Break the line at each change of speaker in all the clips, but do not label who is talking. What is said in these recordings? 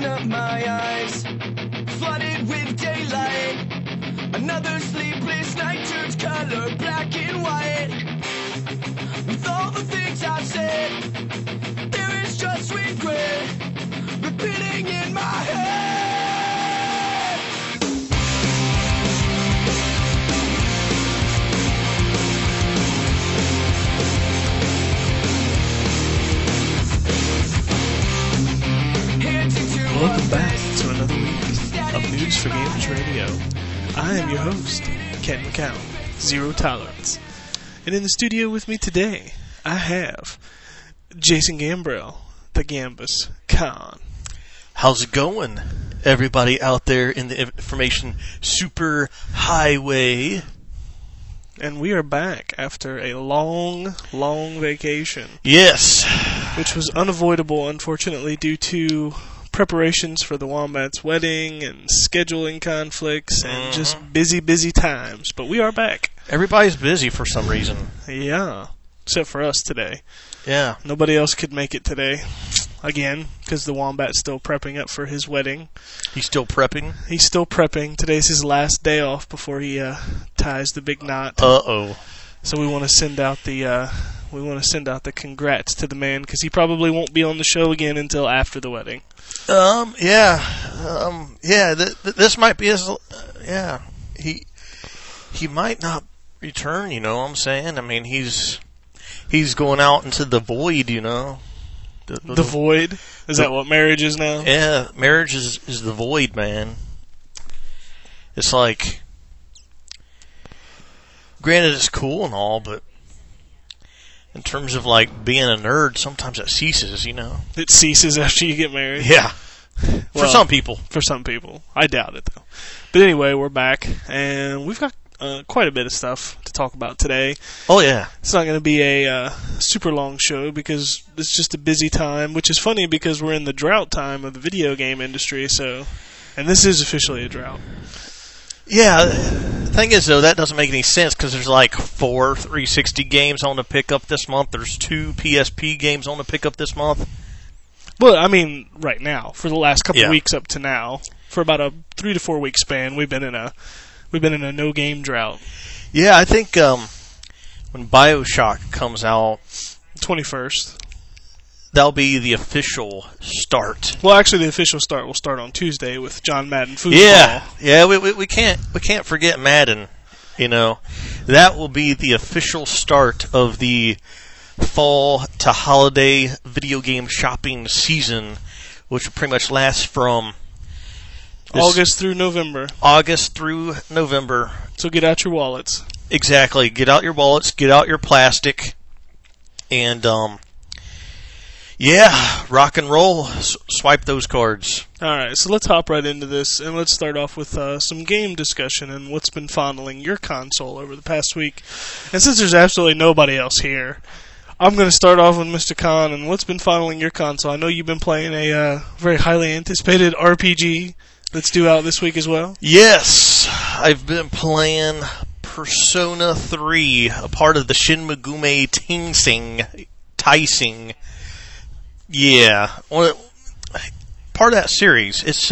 open up my eyes, flooded with daylight. Another sleepless night turns color black and white. With all the things I've said, there is just regret repeating in my head.
Welcome back to another week of News for Gamers Radio. I am your host, Ken McCown, Zero Tolerance. And in the studio with me today, I have Jason Gambrell, the Gambus Khan.
How's it going, everybody out there in the information super highway?
And we are back after a long, long vacation.
Yes.
Which was unavoidable, unfortunately, due to preparations for the Wombat's wedding and scheduling conflicts and just busy times. But we are back.
Everybody's busy for some reason.
Yeah. Except for us today.
Yeah.
Nobody else could make it today. Again, because the Wombat's still prepping up for his wedding.
He's still prepping?
He's still prepping. Today's his last day off before he ties the big knot.
Uh-oh.
So we want to send out the congrats to the man, because he probably won't be on the show again until after the wedding.
This might be his, he might not return, you know what I'm saying? I mean, he's going out into the void, you know?
The void? Is that what marriage is now?
Yeah, marriage is the void, man. It's like, granted it's cool and all, but in terms of like being a nerd, sometimes it ceases, you know?
It ceases after you get married?
Yeah.
Well,
for some people.
For some people. I doubt it, though. But anyway, we're back, and we've got quite a bit of stuff to talk about today.
Oh, yeah.
It's not going to be a super long show because it's just a busy time, which is funny because we're in the drought time of the video game industry, and this is officially a drought.
Yeah, the thing is, though, that doesn't make any sense because there's like 4 360 games on the pickup this month. There's 2 PSP games on the pickup this month.
Well, I mean, right now, for the last couple of weeks up to now, for about a 3 to 4 week span, we've been in a no game drought.
Yeah, I think when BioShock comes out,
21st,
that'll be the official start.
Well, actually, the official start will start on Tuesday with John Madden football.
Yeah, we can't forget Madden. You know, that will be the official start of the fall to holiday video game shopping season, which will pretty much last from
August through November. So get out your wallets.
Exactly. Get out your wallets, get out your plastic, and rock and roll. Swipe those cards.
Alright, so let's hop right into this, and let's start off with some game discussion and what's been fondling your console over the past week. And since there's absolutely nobody else here, I'm going to start off with Mr. Khan, and what's been fondling your console? I know you've been playing a very highly anticipated RPG that's due out this week as well.
Yes, I've been playing Persona 3, a part of the Shin Megami Tensei. Yeah, part of that series. It's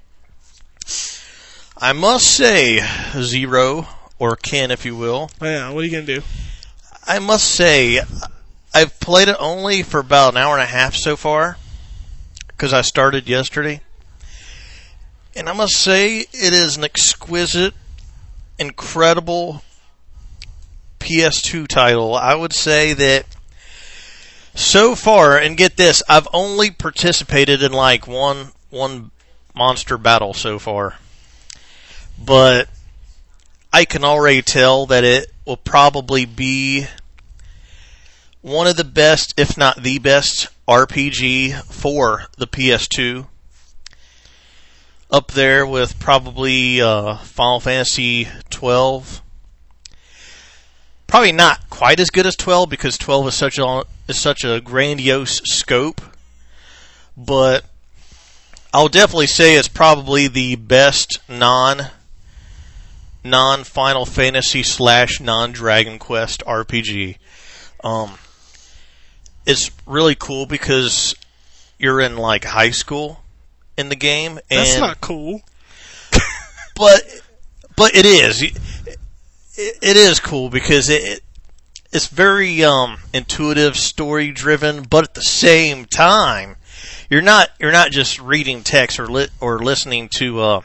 I must say, Zero, or Ken, if you will.
Yeah, what are you going to do?
I must say, I've played it only for about an hour and a half so far, because I started yesterday. And I must say, it is an exquisite, incredible PS2 title. I would say that so far, and get this, I've only participated in like one monster battle so far. But I can already tell that it will probably be one of the best, if not the best, RPG for the PS2. Up there with probably Final Fantasy 12. Probably not quite as good as 12 because 12 is such a grandiose scope. But I'll definitely say it's probably the best non-Final Fantasy / non-Dragon Quest RPG. It's really cool because you're in like high school in the game.
That's not cool.
But it is. It is cool because it's very intuitive, story driven, but at the same time, you're not just reading text or listening to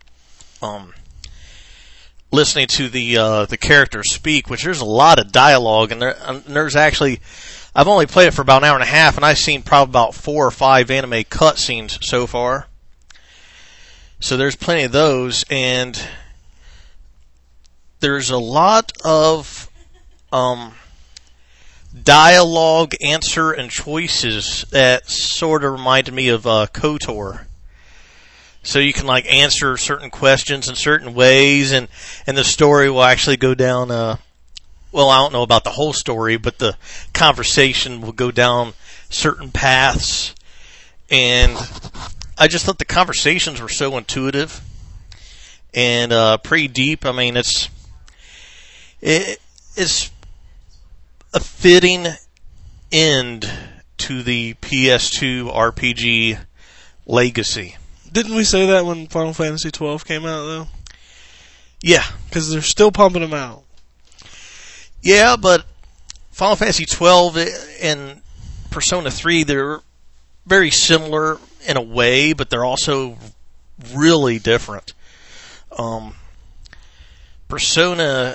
the characters speak, which there's a lot of dialogue, and there's actually, I've only played it for about an hour and a half, and I've seen probably about 4 or 5 anime cutscenes so far. So there's plenty of those, and there's a lot of dialogue, answer, and choices that sort of reminded me of KOTOR. So you can like answer certain questions in certain ways, and the story will actually go down. Well, I don't know about the whole story, but the conversation will go down certain paths, and I just thought the conversations were so intuitive and pretty deep. I mean, it's a fitting end to the PS2 RPG legacy.
Didn't we say that when Final Fantasy XII came out, though?
Yeah.
Because they're still pumping them out.
Yeah, but Final Fantasy XII and Persona 3, they're very similar in a way, but they're also really different. Persona,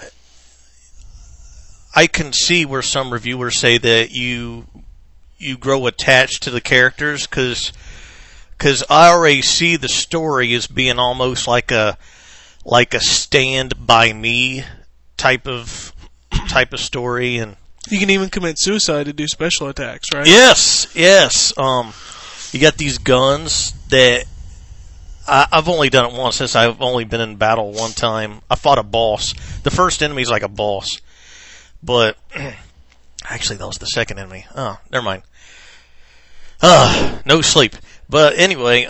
I can see where some reviewers say that you grow attached to the characters because I already see the story as being almost like a Stand By Me type of story, and
you can even commit suicide to do special attacks, right?
Yes. You got these guns that I've only done it once since I've only been in battle one time. I fought a boss. The first enemy's like a boss, but actually that was the second enemy. Oh, never mind. No sleep. But anyway,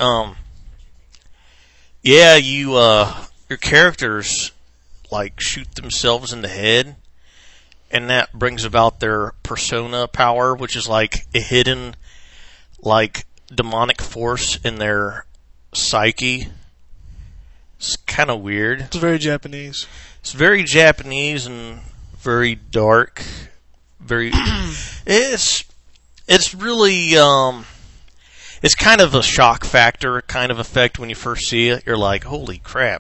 yeah, your characters like shoot themselves in the head, and that brings about their persona power, which is like a hidden, like, demonic force in their psyche. It's kind of weird.
It's very Japanese.
It's very Japanese and very dark. Very. It's really. It's kind of a shock factor kind of effect when you first see it. You're like, holy crap.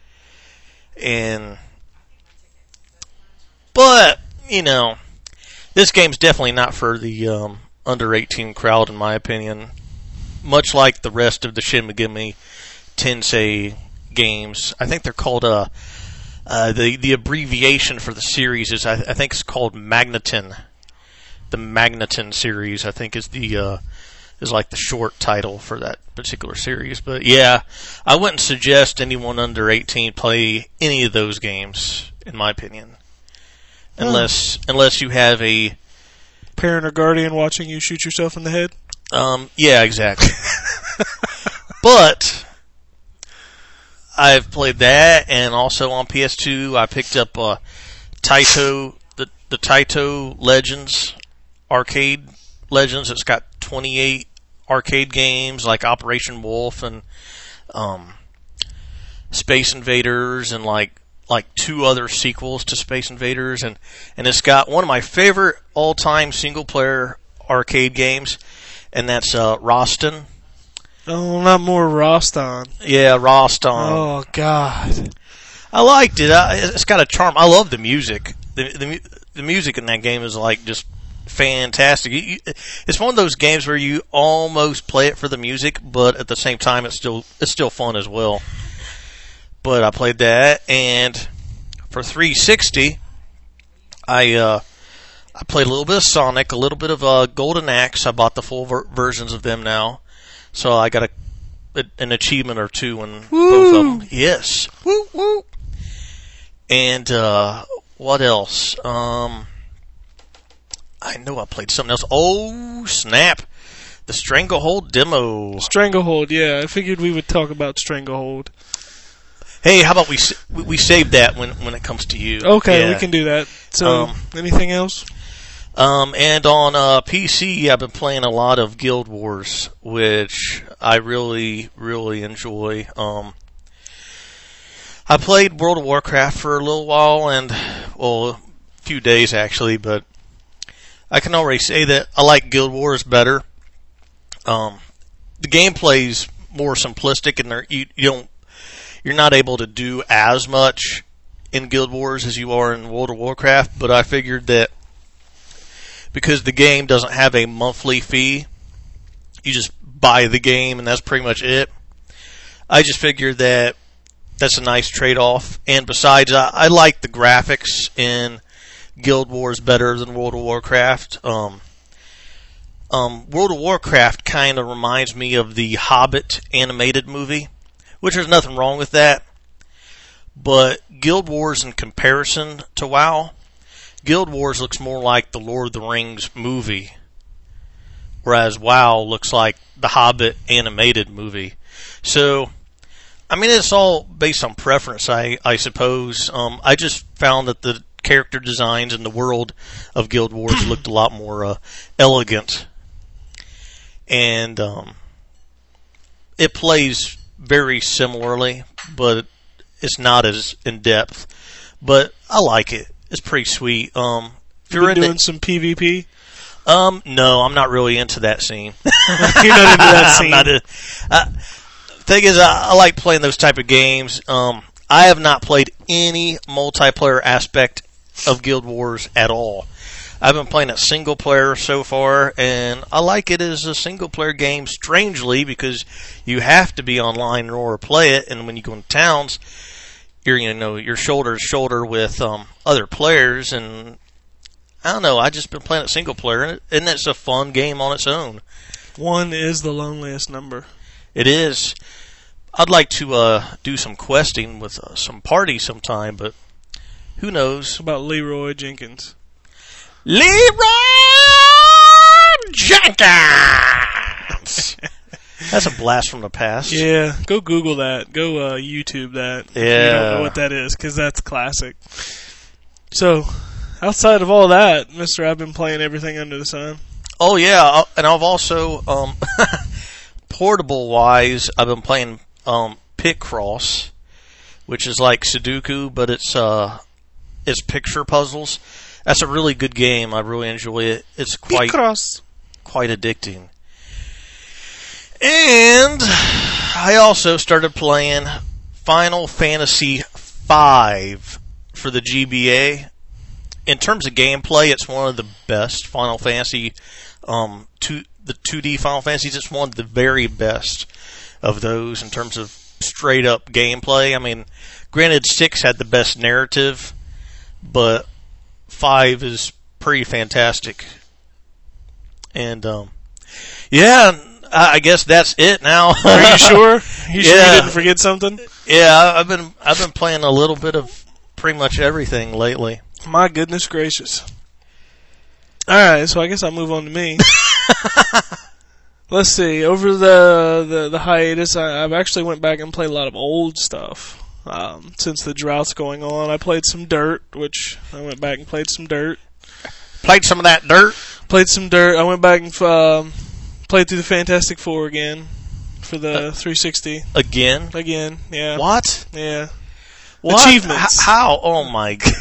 But, you know, this game's definitely not for the under 18 crowd, in my opinion. Much like the rest of the Shin Megami Tensei games. I think they're called the abbreviation for the series is I think it's called Magneton. The Magneton series, I think, is like the short title for that particular series. But yeah, I wouldn't suggest anyone under 18 play any of those games, in my opinion, unless you have a
parent or guardian watching you shoot yourself in the head.
Yeah, exactly. But I've played that, and also on PS2 I picked up Taito, the Taito Legends arcade Legends. It's got 28 arcade games like Operation Wolf and Space Invaders and like 2 other sequels to Space Invaders, and it's got one of my favorite all-time single-player arcade games, and that's Roston.
Oh, not more Roston.
Yeah, Roston.
Oh, God.
I liked it. It's got a charm. I love the music. The music in that game is like just fantastic. It's one of those games where you almost play it for the music, but at the same time it's still fun as well. But I played that, and for 360, I played a little bit of Sonic, a little bit of Golden Axe. I bought the full versions of them now, so I got an achievement or 2 in both of them. Yes, woo woo. And what else? I know I played something else. Oh, snap. The Stranglehold demo.
Stranglehold, yeah. I figured we would talk about Stranglehold.
Hey, how about we save that when it comes to you?
Okay,
yeah.
We can do that. So, anything else?
And on PC, I've been playing a lot of Guild Wars, which I really, really enjoy. I played World of Warcraft for a little while, a few days actually, but I can already say that I like Guild Wars better. The gameplay's more simplistic, and you're not able to do as much in Guild Wars as you are in World of Warcraft. But I figured that because the game doesn't have a monthly fee, you just buy the game and that's pretty much it. I just figured that that's a nice trade-off. And besides, I like the graphics in Guild Wars better than World of Warcraft. World of Warcraft kind of reminds me of the Hobbit animated movie, which there's nothing wrong with that. But Guild Wars, in comparison to WoW, Guild Wars looks more like the Lord of the Rings movie, whereas WoW looks like the Hobbit animated movie. So, I mean, it's all based on preference, I suppose. I just found that the character designs in the world of Guild Wars looked a lot more elegant. And it plays very similarly, but it's not as in-depth. But I like it. It's pretty sweet. If
you're doing some PvP?
No, I'm not really into that scene.
You're not into that scene?
Thing is, I like playing those type of games. I have not played any multiplayer aspect of Guild Wars at all. I've been playing it single player so far, and I like it as a single player game, strangely, because you have to be online in order to play it, and when you go into towns, you're shoulder to shoulder with other players, and I don't know, I've just been playing it single player, and it's a fun game on its own.
One is the loneliest number.
It is. I'd like to do some questing with some parties sometime, but who knows?
How about Leroy Jenkins?
Leroy Jenkins! That's a blast from the past.
Yeah, go Google that. Go YouTube that.
Yeah.
If you don't know what that is, because that's classic. So, outside of all that, Mister, I've been playing everything under the sun.
Oh, yeah, and I've also, portable-wise, I've been playing Picross, which is like Sudoku, but it's picture puzzles. That's a really good game. I really enjoy it. It's quite addicting. And I also started playing Final Fantasy V for the GBA. In terms of gameplay, it's one of the best Final Fantasy, the 2D Final Fantasies. It's one of the very best of those in terms of straight up gameplay. I mean, granted, 6 had the best narrative, but 5 is pretty fantastic. And yeah, I guess that's it now.
Are you sure? You sure you didn't forget something?
Yeah, I've been playing a little bit of pretty much everything lately.
My goodness gracious. Alright, so I guess I'll move on to me. Let's see. Over the hiatus, I've actually went back and played a lot of old stuff. Since the drought's going on, I played some Dirt, which I went back and played some Dirt.
Played some of that Dirt?
Played some Dirt. I went back and played through the Fantastic Four again for the 360.
Again?
Again, yeah.
What?
Yeah.
What?
Achievements.
How? Oh my god.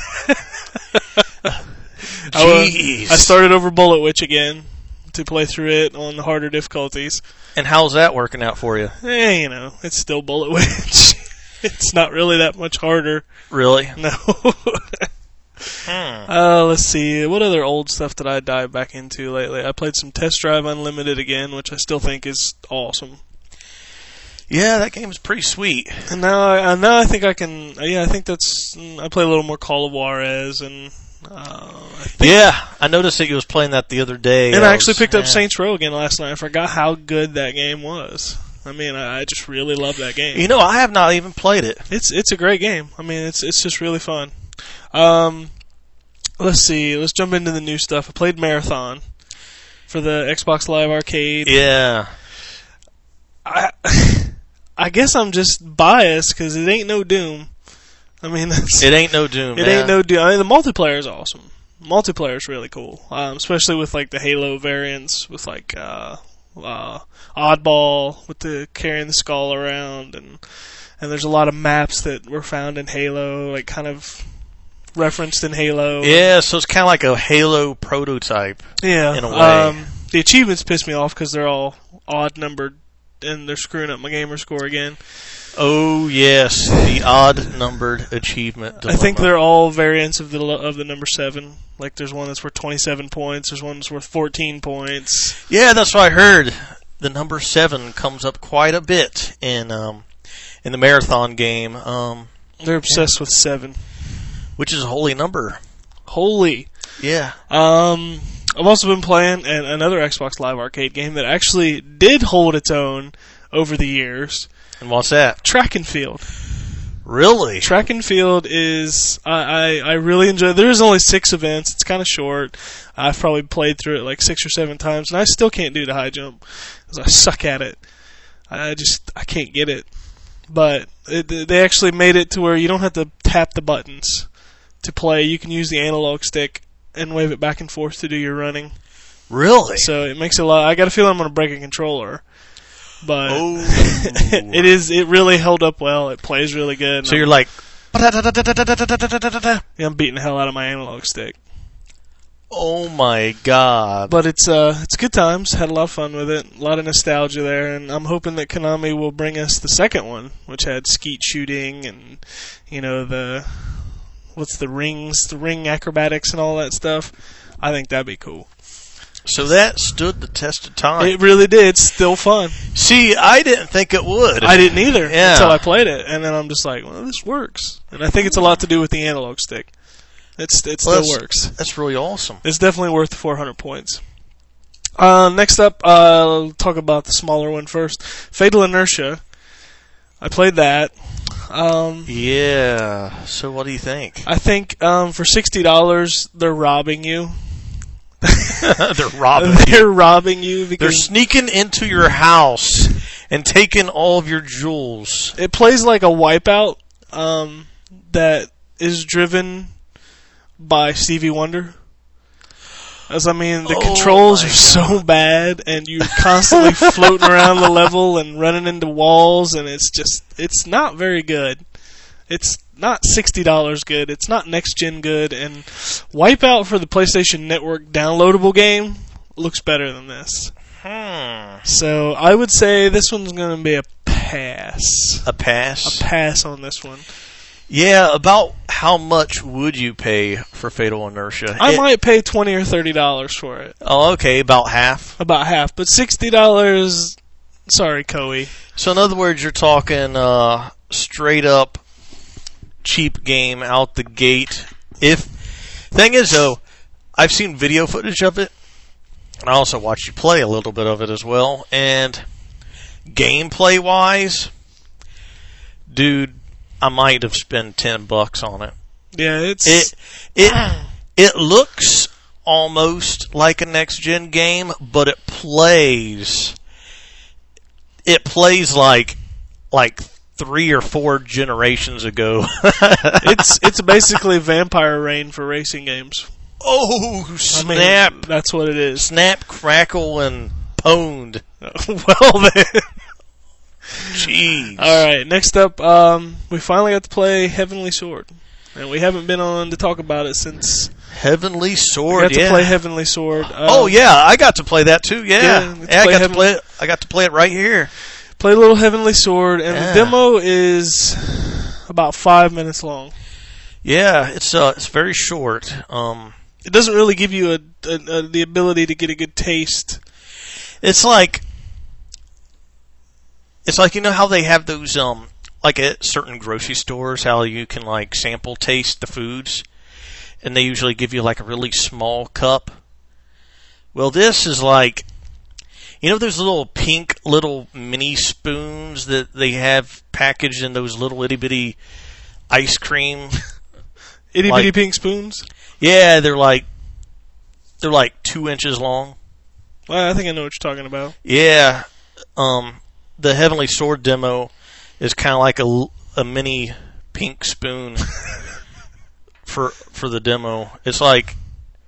Jeez.
I started over Bullet Witch again to play through it on the harder difficulties.
And how's that working out for you?
It's still Bullet Witch. It's not really that much harder.
Really?
No. Let's see. What other old stuff did I dive back into lately? I played some Test Drive Unlimited again, which I still think is awesome.
Yeah, that game is pretty sweet.
And now I think I can. Yeah, I think that's. I play a little more Call of Juarez, and
I noticed that you was playing that the other day.
And I actually picked up Saints Row again last night. I forgot how good that game was. I mean, I just really love that game.
You know, I have not even played it.
It's a great game. I mean, it's just really fun. Let's see. Let's jump into the new stuff. I played Marathon for the Xbox Live Arcade.
Yeah.
I guess I'm just biased because it ain't no Doom. I mean,
it ain't no Doom.
It ain't no Doom. I mean, the multiplayer is awesome. multiplayer is really cool, especially with like the Halo variants, with like Oddball with the carrying the skull around, and there's a lot of maps that were found in Halo, like kind of referenced in Halo.
Yeah, so it's kind of like a Halo prototype.
Yeah,
in a way.
The achievements piss me off because they're all odd numbered, and they're screwing up my gamer score again.
Oh yes, the odd numbered achievement dilemma.
I think they're all variants of the number 7. Like there's one that's worth 27 points. There's one that's worth 14 points.
Yeah, that's what I heard. The number 7 comes up quite a bit in the marathon game.
They're obsessed with 7,
which is a holy number.
Holy.
Yeah.
I've also been playing another Xbox Live Arcade game that actually did hold its own over the years.
And what's that?
Track and Field.
Really?
Track and Field is, I really enjoy it. There's only 6 events. It's kind of short. I've probably played through it like 6 or 7 times, and I still can't do the high jump because I suck at it. I can't get it. But they actually made it to where you don't have to tap the buttons to play. You can use the analog stick and wave it back and forth to do your running.
Really?
So it makes it a lot. I got a feeling I'm going to break a controller. But it really held up well. It plays really good.
So you're like,
yeah, I'm beating the hell out of my analog stick.
oh my god!
But it's good times. Had a lot of fun with it. A lot of nostalgia there, and I'm hoping that Konami will bring us the second one, which had skeet shooting and the ring acrobatics and all that stuff. I think that'd be cool.
So that stood the test of time.
It really did. It's still fun.
See, I didn't think it would.
I didn't either
Yeah.
until I played it, and then I'm just like, well, this works. And I think it's a lot to do with the analog stick. It still works.
That's really awesome.
It's definitely worth the 400 points. Next up, I'll talk about the smaller one first. Fatal Inertia. I played that.
Yeah. So what do you think?
I think for $60, they're robbing you.
They're robbing.
They're robbing you because
They're sneaking into your house and taking all of your jewels.
it plays like a Wipeout that is driven by Stevie Wonder. The controls are so bad, and you're constantly floating around the level and running into walls, and it's not very good. It's not $60 good. It's not next-gen good, and Wipeout for the PlayStation Network downloadable game looks better than this. So I would say this one's going to be a pass.
A pass?
A pass on this one.
Yeah, about how much would you pay for Fatal Inertia?
I might pay $20 or $30 for it.
Oh, okay, about half.
About half, but $60. Sorry, Koei.
So in other words, you're talking straight up cheap game out the gate. Thing is though, I've seen video footage of it, and I also watched you play a little bit of it as well. And gameplay wise, dude, I might have spent $10 on it.
Yeah,
It looks almost like a next gen game, but it plays like 3 or 4 generations ago.
it's basically Vampire Rain for racing games.
Oh, snap!
That's what it is.
Snap, crackle, and pwned.
Well then.
Jeez.
All right, next up, we finally got to play Heavenly Sword, and we haven't been on to talk about it since.
Heavenly Sword.
We got to play Heavenly Sword.
Oh yeah, I got to play that too. Yeah, I got to play it. I got to play it right here.
Play a little Heavenly Sword, and the demo is about 5 minutes long.
Yeah, it's very short.
It doesn't really give you the ability to get a good taste.
It's like you know how they have those like at certain grocery stores, how you can like sample taste the foods, and they usually give you like a really small cup. Well, this is like, you know those little pink little mini spoons that they have packaged in those little itty bitty ice cream
itty bitty pink spoons?
Yeah, they're like 2 inches long.
Well, I think I know what you're talking about.
Yeah, the Heavenly Sword demo is kind of like a mini pink spoon for the demo. It's like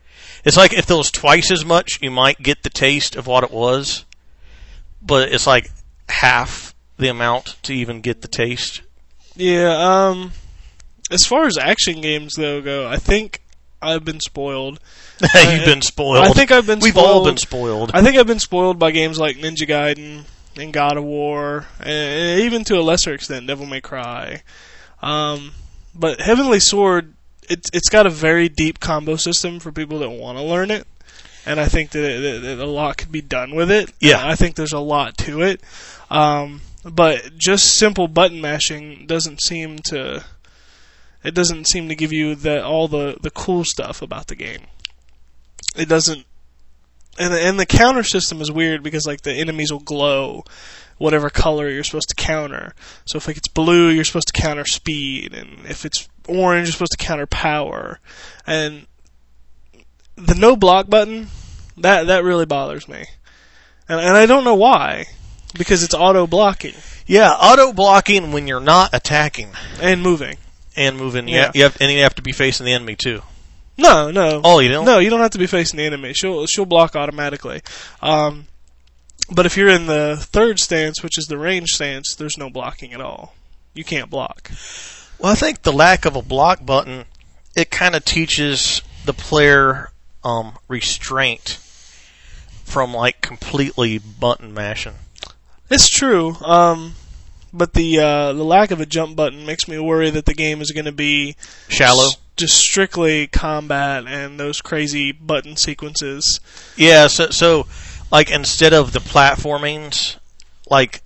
It's like if there was twice as much, you might get the taste of what it was, but it's like half the amount to even get the taste.
Yeah, as far as action games, though, go, I think I've been spoiled.
You've been spoiled.
I think I've been
We've
spoiled.
all been spoiled.
I think I've been spoiled by games like Ninja Gaiden and God of War, and even to a lesser extent, Devil May Cry. But Heavenly Sword, it's got a very deep combo system for people that want to learn it, and I think that a lot could be done with it.
Yeah.
I think there's a lot to it. But just simple button mashing doesn't seem to give you all the cool stuff about the game. It doesn't, and the counter system is weird because like the enemies will glow whatever color you're supposed to counter. So if like it's blue, you're supposed to counter speed, and if it's orange, you're supposed to counter power. And the no block button, that really bothers me, and I don't know why. Because it's auto-blocking.
Yeah, auto-blocking when you're not attacking.
And moving.
Yeah. You have to be facing the enemy, too.
No.
Oh, you don't?
No, you don't have to be facing the enemy. She'll block automatically. But if you're in the third stance, which is the range stance, there's no blocking at all. You can't block.
Well, I think the lack of a block button, it kind of teaches the player restraint from, like, completely button mashing.
It's true, but the lack of a jump button makes me worry that the game is going to be
shallow,
just strictly combat and those crazy button sequences.
Yeah, so like instead of the platformings, like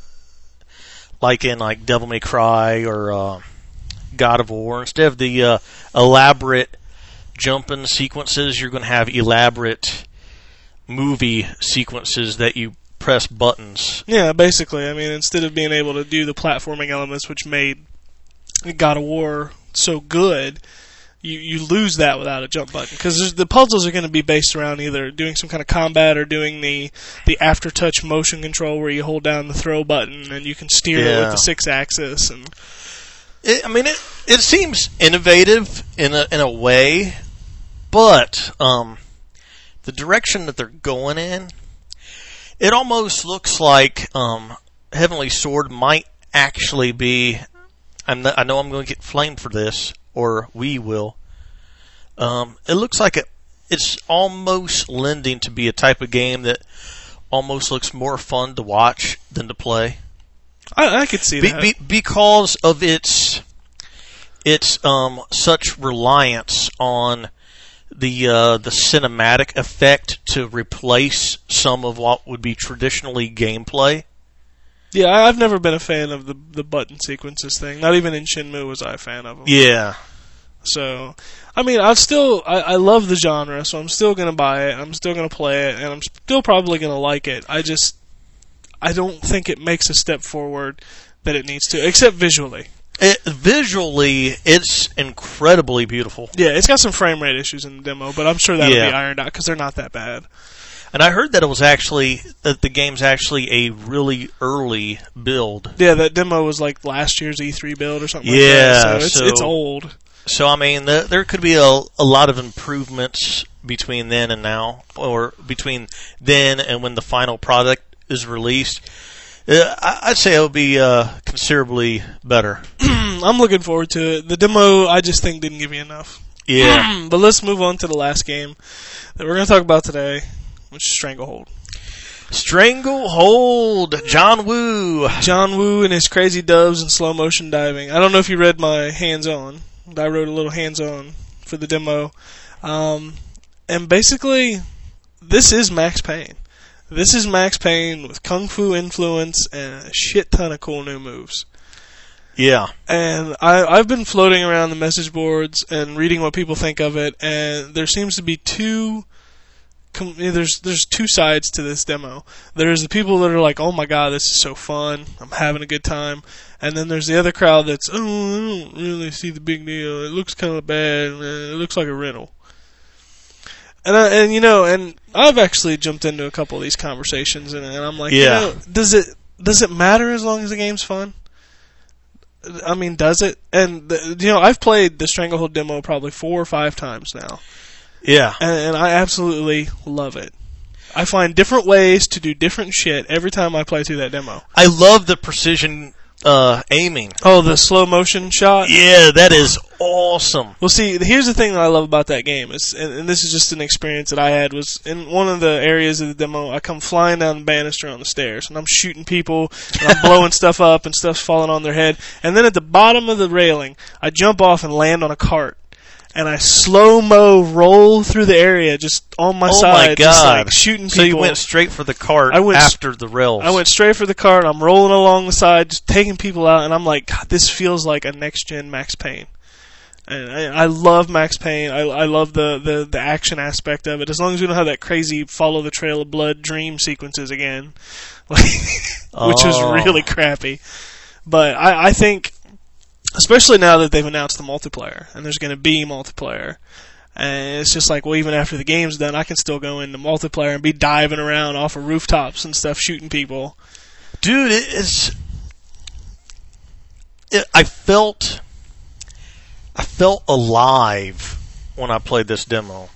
in like Devil May Cry or God of War, instead of the elaborate jumping sequences, you're going to have elaborate movie sequences that you press buttons.
Yeah, basically. I mean, instead of being able to do the platforming elements which made God of War so good, you lose that without a jump button. Because the puzzles are going to be based around either doing some kind of combat or doing the aftertouch motion control where you hold down the throw button and you can steer it with the 6-axis. And
it seems innovative in a way, but the direction that they're going in, it almost looks like Heavenly Sword might actually be... I know I'm going to get flamed for this, or we will. It looks like it's almost lending to be a type of game that almost looks more fun to watch than to play.
I could see that.
Because of its such reliance on the cinematic effect to replace some of what would be traditionally gameplay.
Yeah, I've never been a fan of the button sequences thing. Not even in Shenmue was I a fan of them.
Yeah.
So, I mean, I love the genre, so I'm still going to buy it, I'm still going to play it, and I'm still probably going to like it. I don't think it makes a step forward that it needs to, except visually.
Visually, it's incredibly beautiful.
Yeah, it's got some frame rate issues in the demo, but I'm sure that'll be ironed out because they're not that bad.
And I heard that the game's actually a really early build.
Yeah, that demo was like last year's E3 build or something like
that.
So it's old.
So, I mean, there could be a lot of improvements between then and now, or between then and when the final product is released. I'd say it'll be considerably better.
I'm looking forward to it. The demo, I just think, didn't give me enough.
Yeah.
But let's move on to the last game that we're going to talk about today, which is Stranglehold.
Stranglehold! John Woo!
John Woo and his crazy doves and slow motion diving. I don't know if you read my hands-on. I wrote a little hands-on for the demo. And basically, this is Max Payne. This is Max Payne with Kung Fu influence and a shit ton of cool new moves.
Yeah.
And I've been floating around the message boards and reading what people think of it, and there seems to be there's two sides to this demo. There's the people that are like, oh my god, this is so fun, I'm having a good time. And then there's the other crowd that's, oh, I don't really see the big deal, it looks kind of bad, it looks like a rental. And I've actually jumped into a couple of these conversations, and I'm like, does it matter as long as the game's fun? I mean, does it? And I've played the Stranglehold demo probably 4 or 5 times now.
Yeah.
And I absolutely love it. I find different ways to do different shit every time I play through that demo.
I love the precision aiming.
Oh, the slow motion shot?
Yeah, that is awesome.
Well, see, here's the thing that I love about that game, is, and this is just an experience that I had, was in one of the areas of the demo, I come flying down the banister on the stairs, and I'm shooting people, and I'm blowing stuff up, and stuff's falling on their head, and then at the bottom of the railing, I jump off and land on a cart, and I slow-mo roll through the area just on my side,
my God.
just like shooting people.
So you went straight for the cart after the rails.
I went straight for the cart, I'm rolling along the side, just taking people out, and I'm like, God, this feels like a next-gen Max Payne. And I love Max Payne. I love the action aspect of it. As long as we don't have that crazy follow the trail of blood dream sequences again, which was really crappy. But I think, especially now that they've announced the multiplayer, and there's going to be multiplayer, and it's just like, well, even after the game's done, I can still go into multiplayer and be diving around off of rooftops and stuff, shooting people.
Dude, I felt alive when I played this demo.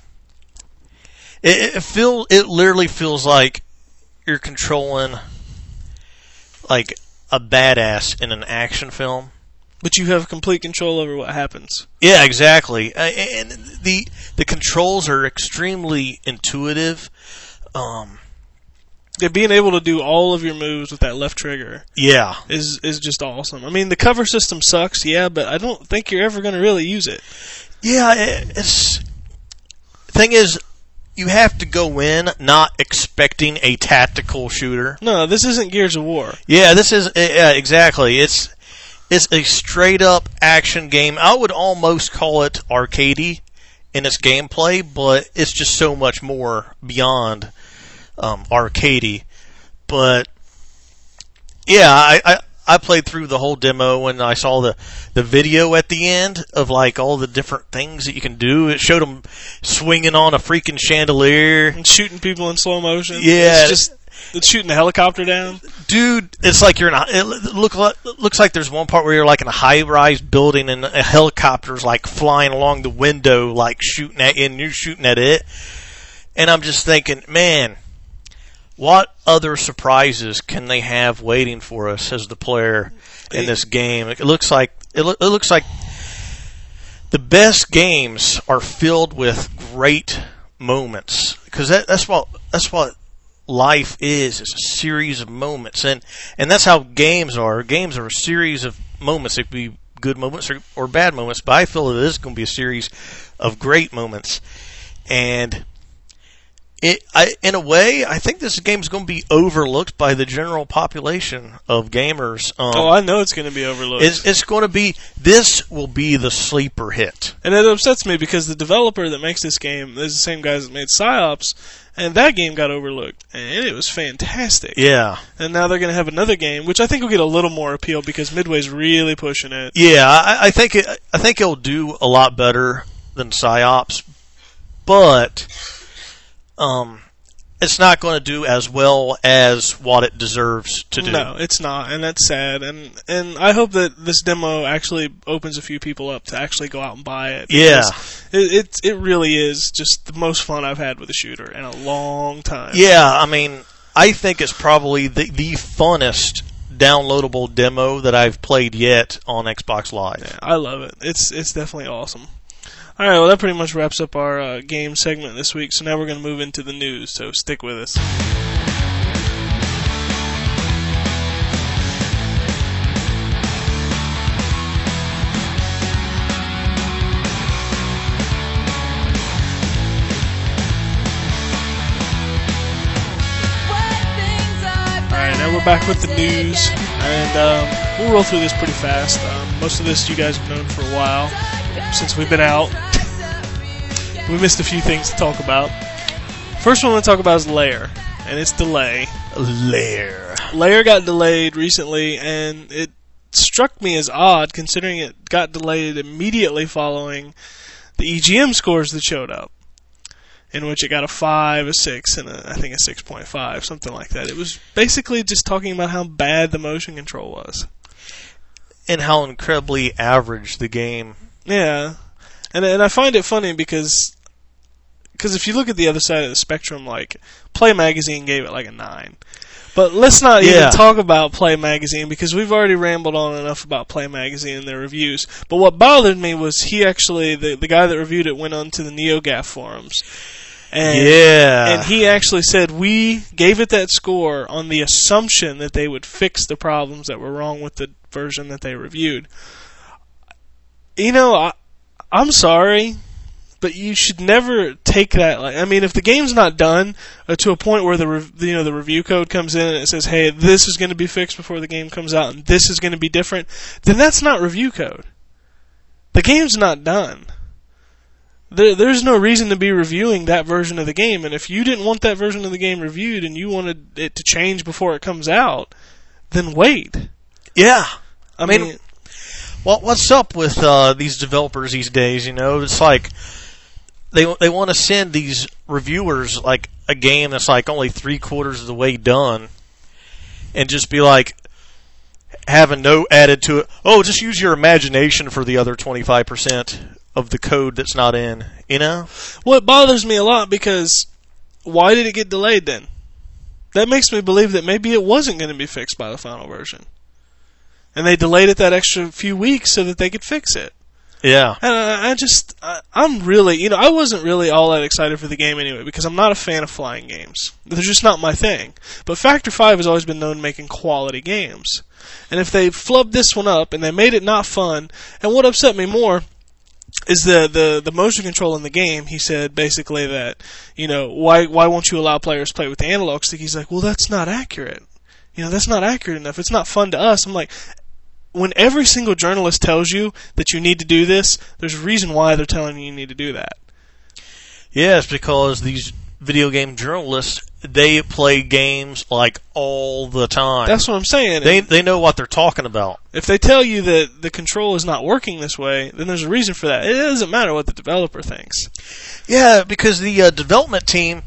It literally feels like you're controlling like a badass in an action film.
But you have complete control over what happens.
Yeah, exactly. And the controls are extremely intuitive.
Yeah, being able to do all of your moves with that left trigger,
yeah,
is just awesome. I mean, the cover system sucks, yeah, but I don't think you're ever going to really use it.
Yeah, thing is, you have to go in not expecting a tactical shooter.
No, this isn't Gears of War.
Yeah, this is exactly. It's a straight up action game. I would almost call it arcadey in its gameplay, but it's just so much more beyond arcadey. But yeah, I played through the whole demo and I saw the video at the end of like all the different things that you can do. It showed them swinging on a freaking chandelier
and shooting people in slow motion.
Yeah,
it's shooting a helicopter down.
Dude, it's like you're in it looks like there's one part where you're like in a high-rise building and a helicopter's like flying along the window, like shooting at you, and you're shooting at it. And I'm just thinking, man, what other surprises can they have waiting for us as the player in this game? It looks like the best games are filled with great moments, because that's what life is a series of moments, and that's how games are. Games are a series of moments. It could be good moments or bad moments, but I feel that this is going to be a series of great moments. And in a way, I think this game is going to be overlooked by the general population of gamers.
I know it's going to be overlooked.
It's going to be. This will be the sleeper hit,
and it upsets me because the developer that makes this game is the same guys that made PsyOps, and that game got overlooked, and it was fantastic.
Yeah. And
now they're going to have another game, which I think will get a little more appeal because Midway's really pushing it.
Yeah, I think it'll do a lot better than PsyOps, but it's not going to do as well as what it deserves to do.
No, it's not, and that's sad. And I hope that this demo actually opens a few people up to actually go out and buy it.
Yeah.
It really is just the most fun I've had with a shooter in a long time.
Yeah, I mean, I think it's probably the funnest downloadable demo that I've played yet on Xbox Live.
Yeah, I love it. It's definitely awesome. All right, well, that pretty much wraps up our game segment this week, so now we're going to move into the news, so stick with us. Alright, now we're back with the news, and we'll roll through this pretty fast. Most of this you guys have known for a while, since we've been out. We missed a few things to talk about. First one I want to talk about is Lair, and its delay. Lair got delayed recently, and it struck me as odd considering it got delayed immediately following the EGM scores that showed up, in which it got a 5, a 6, and I think a 6.5, something like that. It was basically just talking about how bad the motion control was.
And how incredibly average the game.
Yeah. And I find it funny because because if you look at the other side of the spectrum, like Play Magazine gave it like a 9. But let's not even talk about Play Magazine, because we've already rambled on enough about Play Magazine and their reviews. But what bothered me was he actually, the guy that reviewed it went on to the NeoGAF forums. And he actually said, we gave it that score on the assumption that they would fix the problems that were wrong with the version that they reviewed. You know, I'm sorry, but you should never take that. I mean, if the game's not done to a point where the review code comes in and it says, "Hey, this is going to be fixed before the game comes out, and this is going to be different," then that's not review code. The game's not done. There's no reason to be reviewing that version of the game, and if you didn't want that version of the game reviewed and you wanted it to change before it comes out, then wait.
Yeah, I mean, what's up with these developers these days? You know, it's like they want to send these reviewers like a game that's like only 3/4 of the way done, and just be like, have a note added to it. Oh, just use your imagination for the other 25% of the code that's not in. You know?
Well, it bothers me a lot, because why did it get delayed then? That makes me believe that maybe it wasn't going to be fixed by the final version, and they delayed it that extra few weeks so that they could fix it.
Yeah.
And I'm really, I wasn't really all that excited for the game anyway, because I'm not a fan of flying games. They're just not my thing. But Factor 5 has always been known to making quality games. And if they flubbed this one up and they made it not fun, and what upset me more is the motion control in the game. He said basically that, why won't you allow players to play with the analog stick? He's like, well, that's not accurate. That's not accurate enough. It's not fun to us. I'm like, when every single journalist tells you that you need to do this, there's a reason why they're telling you need to do that.
Yes, because these video game journalists, they play games like all the time.
That's what I'm saying.
They know what they're talking about.
If they tell you that the control is not working this way, then there's a reason for that. It doesn't matter what the developer thinks.
Yeah, because the development team,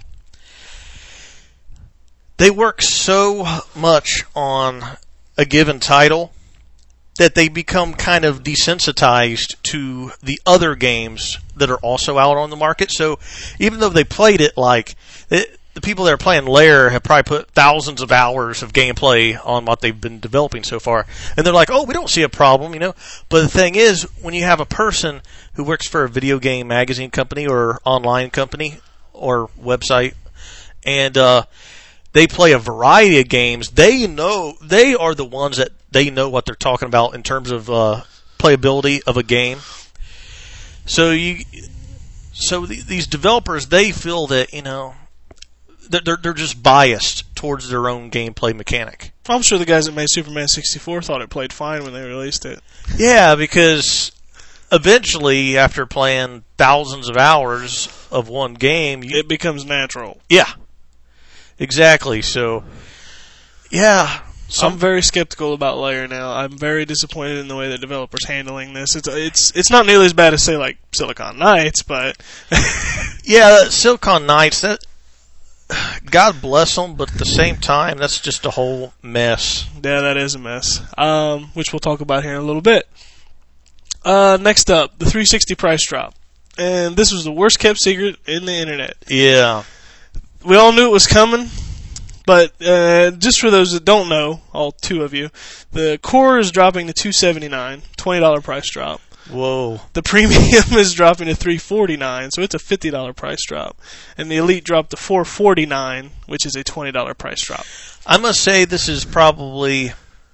they work so much on a given title that they become kind of desensitized to the other games that are also out on the market. So even though they played it the people that are playing Lair have probably put thousands of hours of gameplay on what they've been developing so far. And they're like, oh, we don't see a problem, But the thing is, when you have a person who works for a video game magazine company or online company or website, and they play a variety of games, they are the ones that they know what they're talking about in terms of playability of a game. So these developers, they feel that they're just biased towards their own gameplay mechanic.
I'm sure the guys that made Superman 64 thought it played fine when they released it.
Yeah, because eventually, after playing thousands of hours of one game,
it becomes natural.
Yeah, exactly. So, yeah.
I'm very skeptical about Lair now. I'm very disappointed in the way the developer's handling this. It's not nearly as bad as, say, like Silicon Knights, but
yeah, Silicon Knights, that, God bless them, but at the same time, that's just a whole mess.
Yeah, that is a mess, which we'll talk about here in a little bit. Next up, the 360 price drop. And this was the worst kept secret in the internet.
Yeah.
We all knew it was coming, but just for those that don't know, all two of you, the Core is dropping to $279, $20 price drop.
Whoa.
The Premium is dropping to $349, so it's a $50 price drop. And the Elite dropped to $449, which is a $20 price drop.
I must say this is probably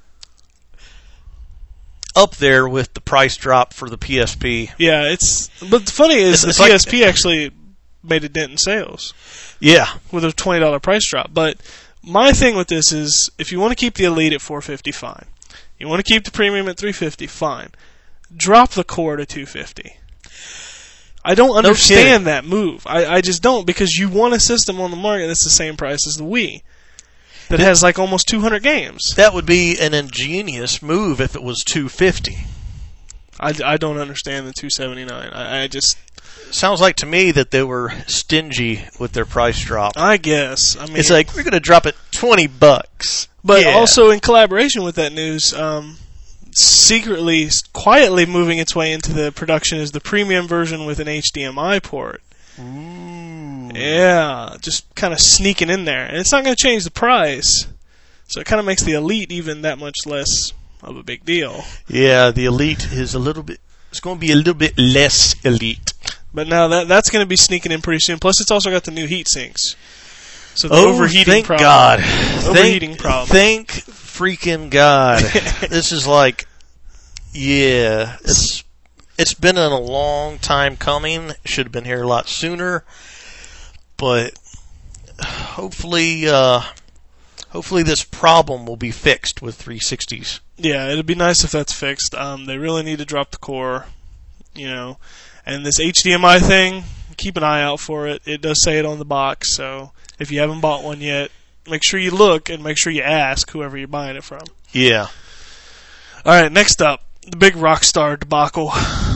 up there with the price drop for the PSP.
Yeah, but the funny is the PSP actually made a dent in sales.
Yeah.
With a $20 price drop. But my thing with this is, if you want to keep the Elite at $450, fine. You want to keep the Premium at $350, fine. Drop the Core to $250. I don't understand that move. I just don't, because you want a system on the market that's the same price as the Wii. That has like almost 200 games.
That would be an ingenious move if it was $250.
I don't understand the $279. I just...
Sounds like to me that they were stingy with their price drop.
I guess. I mean,
it's like, we're going to drop it $20.
But also in collaboration with that news, secretly, quietly moving its way into the production is the Premium version with an HDMI port.
Ooh.
Yeah, just kind of sneaking in there. And it's not going to change the price. So it kind of makes the Elite even that much less of a big deal.
Yeah, the Elite is it's going to be a little bit less elite.
But now that's going to be sneaking in pretty soon. Plus, it's also got the new heat sinks. So the overheating
thank
problem.
God.
Overheating problem.
Thank freaking God. This is like, yeah, it's been a long time coming. Should have been here a lot sooner. But hopefully this problem will be fixed with 360s.
Yeah, it'd be nice if that's fixed. They really need to drop the core, And this HDMI thing, keep an eye out for it. It does say it on the box, so if you haven't bought one yet, make sure you look and make sure you ask whoever you're buying it from.
Yeah.
All right, next up, the big Rockstar debacle.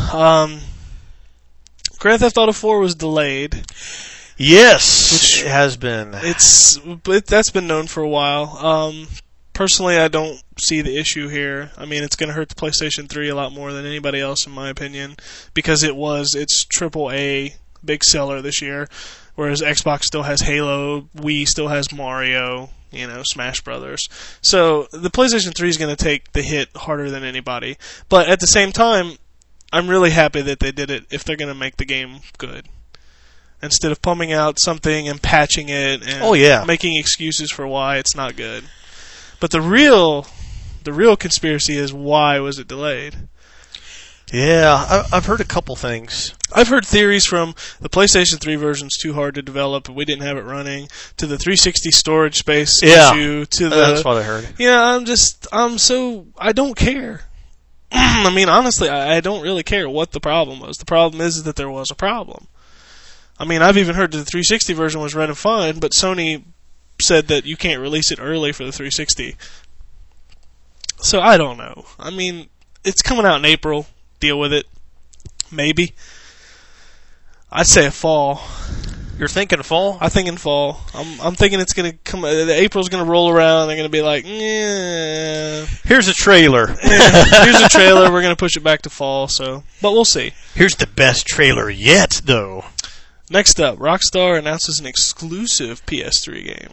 Grand Theft Auto 4 was delayed.
Yes, it has been.
That's been known for a while. Personally, I don't see the issue here. I mean, it's going to hurt the PlayStation 3 a lot more than anybody else, in my opinion, because it's AAA big seller this year, whereas Xbox still has Halo, Wii still has Mario, Smash Brothers. So the PlayStation 3 is going to take the hit harder than anybody. But at the same time, I'm really happy that they did it if they're going to make the game good. Instead of pumping out something and patching it and making excuses for why it's not good. But the real conspiracy is, why was it delayed?
Yeah, I've heard a couple things.
I've heard theories from the PlayStation 3 version's too hard to develop and we didn't have it running, to the 360 storage space issue, to
that's what I heard.
Yeah, I don't care. I mean, honestly, I don't really care what the problem was. The problem is that there was a problem. I mean, I've even heard that the 360 version was running fine, but Sony said that you can't release it early for the 360. So I don't know. I mean, it's coming out in April. Deal with it. Maybe. I'd say a fall.
You're thinking fall?
I'm thinking fall. I'm thinking it's going to come. April's going to roll around. They're going to be like, yeah.
Here's a trailer.
Here's a trailer. We're going to push it back to fall. But we'll see. Here's
the best trailer yet, though.
Next up, Rockstar announces an exclusive PS3 game.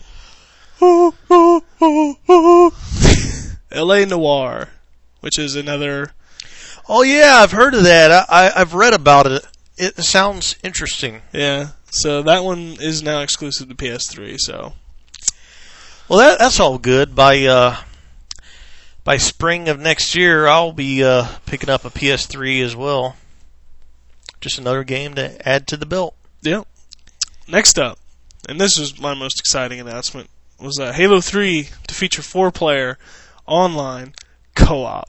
L.A. Noire, which is another...
Oh, yeah, I've heard of that. I've read about it. It sounds interesting.
Yeah, so that one is now exclusive to PS3, so...
Well, that's all good. By spring of next year, I'll be picking up a PS3 as well. Just another game to add to the belt.
Yep. Next up, and this was my most exciting announcement, was Halo 3 to feature 4-player online co-op.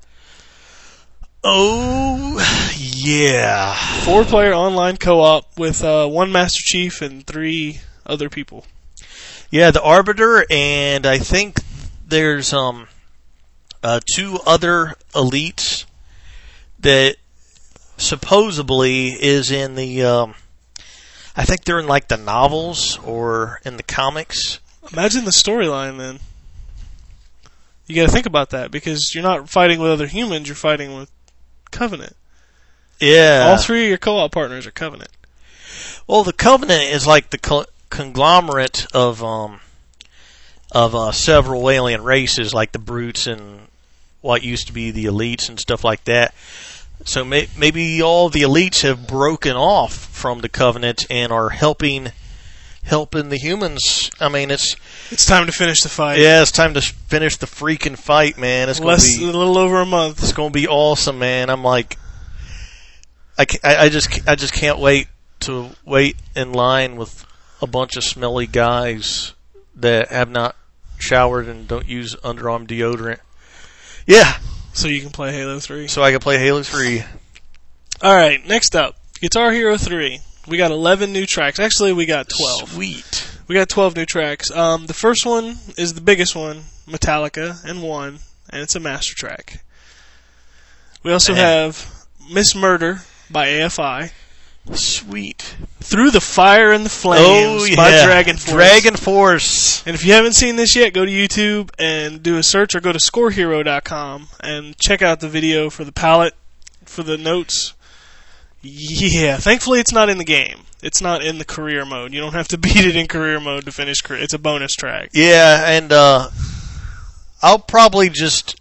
Oh, yeah.
4-player online co-op with one Master Chief and 3 other people.
Yeah, the Arbiter, and I think there's 2 other elites that supposedly is in the... I think they're in like the novels or in the comics.
Imagine the storyline then. You got to think about that, because you're not fighting with other humans, you're fighting with Covenant.
Yeah.
All 3 of your co-op partners are Covenant.
Well, the Covenant is like the conglomerate of several alien races, like the Brutes and what used to be the Elites and stuff like that. So maybe all the elites have broken off from the Covenant and are helping the humans. I mean, it's
time to finish the fight.
Yeah, it's time to finish the freaking fight, man. It's going to be
a little over a month.
It's going to be awesome, man. I'm like, I just can't wait to wait in line with a bunch of smelly guys that have not showered and don't use underarm deodorant. Yeah.
So you can play Halo 3.
So I can play Halo 3.
Alright, next up. Guitar Hero 3. We got 11 new tracks. Actually, we got 12.
Sweet.
We got 12 new tracks. The first one is the biggest one, Metallica, and 1, and it's a master track. We also have Miss Murder by AFI.
Sweet.
Through the Fire and the Flames by Dragon Force.
Dragon Force.
And if you haven't seen this yet, go to YouTube and do a search, or go to scorehero.com and check out the video for the palette, for the notes. Yeah, thankfully it's not in the game. It's not in the career mode. You don't have to beat it in career mode to finish career. It's a bonus track.
Yeah, and I'll probably just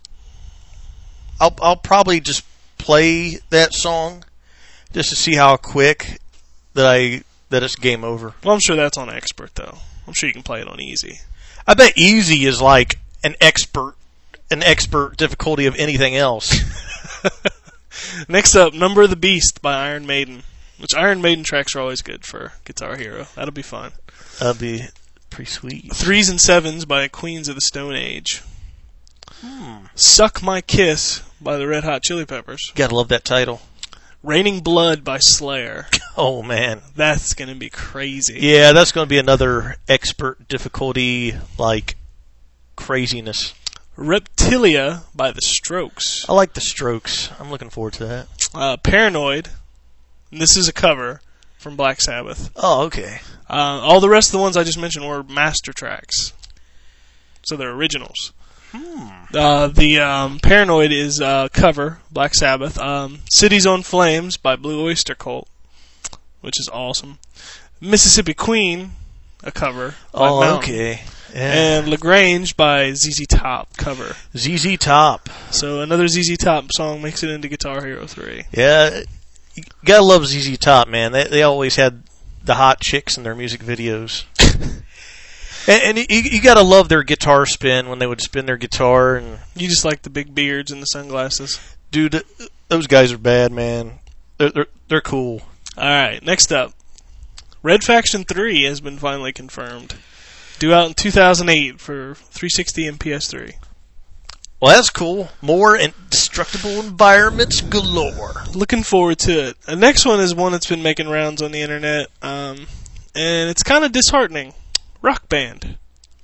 play that song just to see how quick that it's game over.
Well, I'm sure that's on expert though. I'm sure you can play it on easy.
I bet easy is like an expert difficulty of anything else.
Next up, Number of the Beast by Iron Maiden. Which Iron Maiden tracks are always good for Guitar Hero. That'll be fun.
That'll be pretty sweet.
3s and 7s by Queens of the Stone Age. Suck My Kiss by the Red Hot Chili Peppers.
Gotta love that title.
Raining Blood by Slayer.
Oh, man.
That's going to be crazy.
Yeah, that's going to be another expert difficulty, like, craziness.
Reptilia by The Strokes.
I like The Strokes. I'm looking forward to that.
Paranoid. And this is a cover from Black Sabbath.
Oh, okay.
All the rest of the ones I just mentioned were master tracks. So they're originals. The Paranoid is a cover, Black Sabbath. Cities on Flames by Blue Oyster Cult, which is awesome. Mississippi Queen, a cover by Mountain.
Okay. Yeah.
And LaGrange by ZZ Top, cover.
ZZ Top.
So another ZZ Top song makes it into Guitar Hero 3.
Yeah, you gotta love ZZ Top, man. They always had the hot chicks in their music videos. and you gotta love their guitar spin when they would spin their guitar. And
You just like the big beards and the sunglasses.
dude, those guys are bad, man. They're cool.
Alright, next up. Red Faction 3 has been finally confirmed. Due out in 2008 for 360 and PS3.
Well, that's cool. More indestructible environments galore.
Looking forward to it. The next one is one that's been making rounds on the internet, and it's kind of disheartening. Rock Band.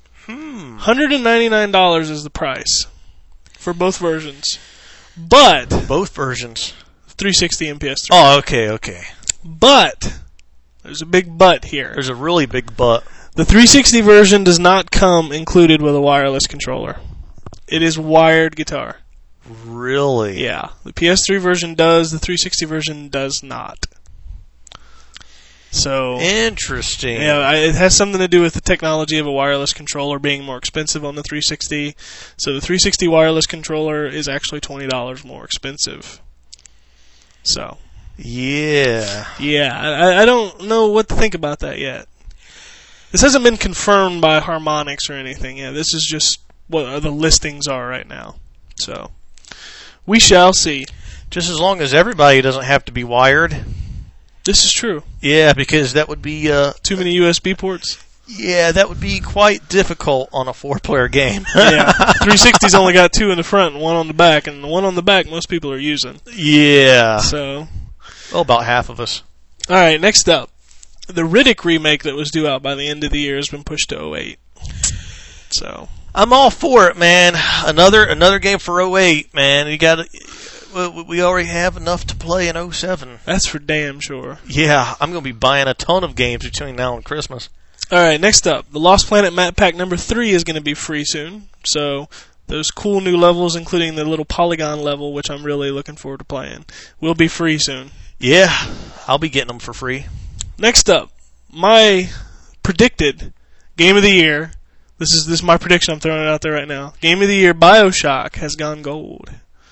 $199 is the price for both versions. But
Both versions.
360 and PS3.
Oh, okay.
But there's a big but here.
There's a really big but.
The 360 version does not come included with a wireless controller. It is wired guitar.
Really?
Yeah. The PS3 version does, the 360 version does not. So
Interesting.
yeah, it has something to do with the technology of a wireless controller being more expensive on the 360. So the 360 wireless controller is actually $20 more expensive. So
Yeah.
I don't know what to think about that yet. This hasn't been confirmed by Harmonix or anything yet. This is just what the listings are right now. So we shall see.
Just as long as everybody doesn't have to be wired.
This is true.
Yeah, because that would be
Too many USB ports.
yeah, that would be quite difficult on a 4-player game.
Yeah, 360's only got 2 in the front and 1 on the back, and the one on the back most people are using.
Yeah.
So,
Well, about half of us.
all right, next up, the Riddick remake that was due out by the end of the year has been pushed to 08. So
I'm all for it, man. Another game for 08, man. We already have enough to play in 07.
that's for damn sure.
Yeah, I'm going to be buying a ton of games between now and Christmas.
All right, next up, the Lost Planet Map Pack number 3 is going to be free soon. So those cool new levels, including the little polygon level, which I'm really looking forward to playing, will be free soon.
Yeah, I'll be getting them for free.
Next up, my predicted game of the year. This is my prediction. I'm throwing it out there right now. Game of the year, BioShock has gone gold.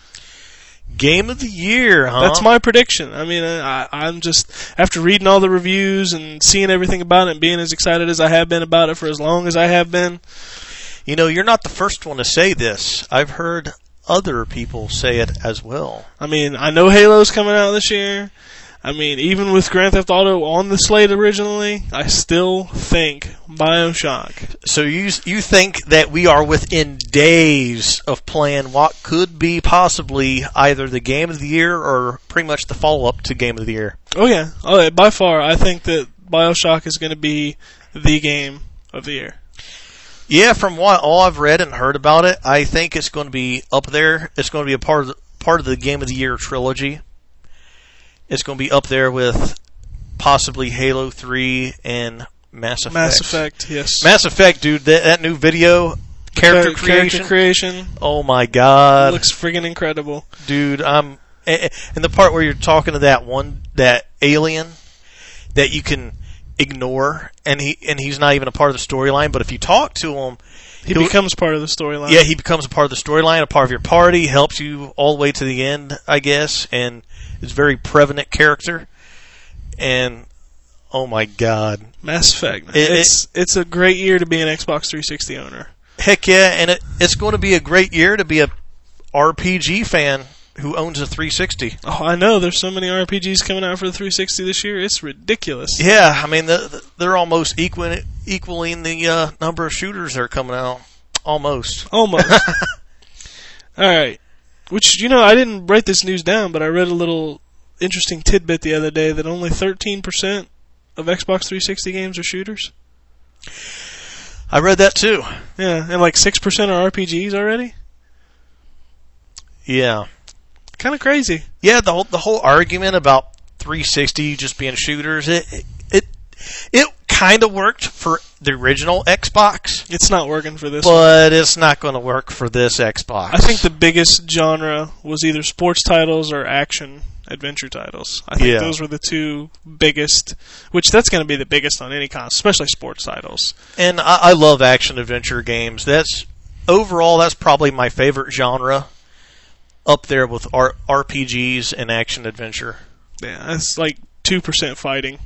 Game of the year, huh?
That's my prediction. I mean, I'm just, after reading all the reviews and seeing everything about it and being as excited as I have been about it for as long as I have been.
You know, you're not the first one to say this. I've heard other people say it as well.
I mean, I know Halo's coming out this year. I mean, even with Grand Theft Auto on the slate originally, I still think BioShock.
So you think that we are within days of playing what could be possibly either the game of the year or pretty much the follow-up to game of the year?
Oh yeah. By far, I think that BioShock is going to be the game of the year.
Yeah, from what all I've read and heard about it, I think it's going to be up there. It's going to be a part of the game of the year trilogy. It's going to be up there with possibly Halo 3 and Mass Effect.
Mass Effect, yes.
Mass Effect, dude, that new video, character creation.
Character creation.
Oh my god.
Looks friggin' incredible.
Dude, And the part where you're talking to that alien that you can ignore, and he's not even a part of the storyline, but if you talk to him,
he becomes part of the storyline.
Yeah, he becomes a part of the storyline, a part of your party, helps you all the way to the end, I guess, and is a very prevalent character. And oh my God,
Mass Effect. It's a great year to be an Xbox 360 owner.
Heck yeah, and it's going to be a great year to be a RPG fan who owns a 360.
Oh, I know. There's so many RPGs coming out for the 360 this year. It's ridiculous.
Yeah, I mean, they're almost equaling the number of shooters that are coming out. Almost.
All right. Which, I didn't write this news down, but I read a little interesting tidbit the other day that only 13% of Xbox 360 games are shooters.
I read that too.
Yeah, and like 6% are RPGs already.
Yeah.
Kind of crazy.
Yeah, the whole argument about 360 just being shooters, it kind of worked for the original Xbox.
It's not working for this
but it's not going to work for this Xbox.
I think the biggest genre was either sports titles or action adventure titles. I think those were the two biggest, which that's going to be the biggest on any console, especially sports titles.
And I love action adventure games. Overall, that's probably my favorite genre. Up there with RPGs and action adventure.
Yeah, that's like 2% fighting.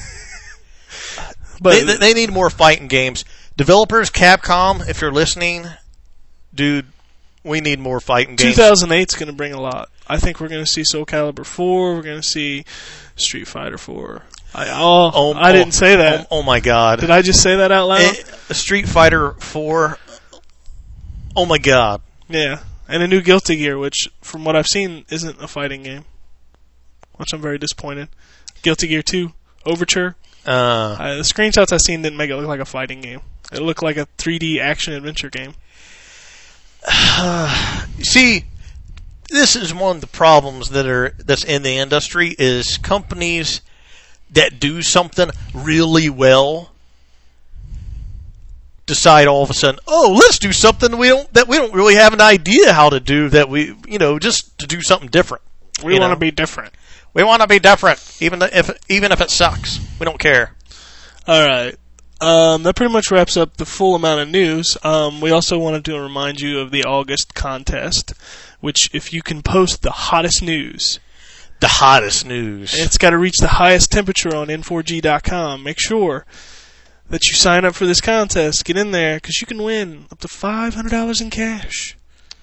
But
they need more fighting games. Developers, Capcom, if you're listening, dude, we need more fighting games.
2008's going to bring a lot. I think we're going to see Soul Calibur 4. We're going to see Street Fighter 4. I didn't say that.
Oh my God!
Did I just say that out loud?
Street Fighter 4. Oh my God!
Yeah. And a new Guilty Gear, which, from what I've seen, isn't a fighting game. Which I'm very disappointed. Guilty Gear 2, Overture. The screenshots I've seen didn't make it look like a fighting game. It looked like a 3D action-adventure game.
See, this is one of the problems that's in the industry, is companies that do something really well decide all of a sudden, let's do something we don't really have an idea how to do, that we, just to do something different.
We want to be different.
We want to be different, even if it sucks. We don't care.
All right. That pretty much wraps up the full amount of news. We also wanted to remind you of the August contest, which if you can post the hottest news.
The hottest news.
It's got to reach the highest temperature on N4G.com. Make sure that you sign up for this contest. Get in there, because you can win up to $500 in cash.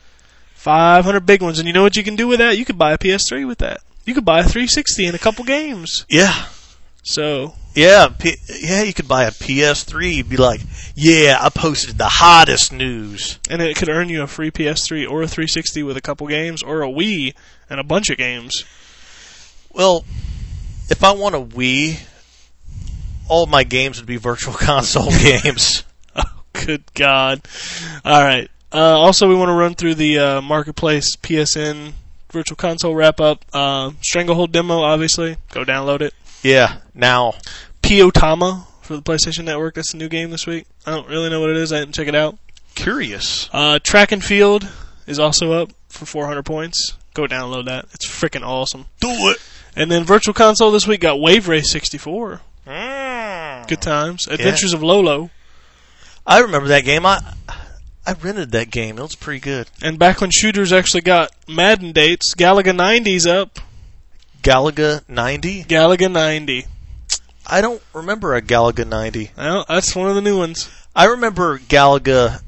500 big ones. And you know what you can do with that? You could buy a PS3 with that. You could buy a 360 in a couple games.
Yeah.
So.
Yeah, you could buy a PS3. You'd be like, yeah, I posted the hottest news.
And it could earn you a free PS3 or a 360 with a couple games, or a Wii and a bunch of games.
Well, if I want a Wii, all my games would be Virtual Console games.
Oh, good God. All right. Also, we want to run through the Marketplace PSN Virtual Console wrap-up. Stranglehold demo, obviously. Go download it.
Yeah, now.
Piotama for the PlayStation Network. That's a new game this week. I don't really know what it is. I didn't check it out.
Curious.
Track and Field is also up for 400 points. Go download that. It's freaking awesome.
Do it.
And then Virtual Console this week got Wave Race 64. Good times. Adventures of Lolo.
I remember that game. I rented that game. It was pretty good.
And back when shooters actually got Madden dates, Galaga 90's up.
Galaga 90?
Galaga 90.
I don't remember a Galaga 90.
Well, that's one of the new ones.
I remember Galaga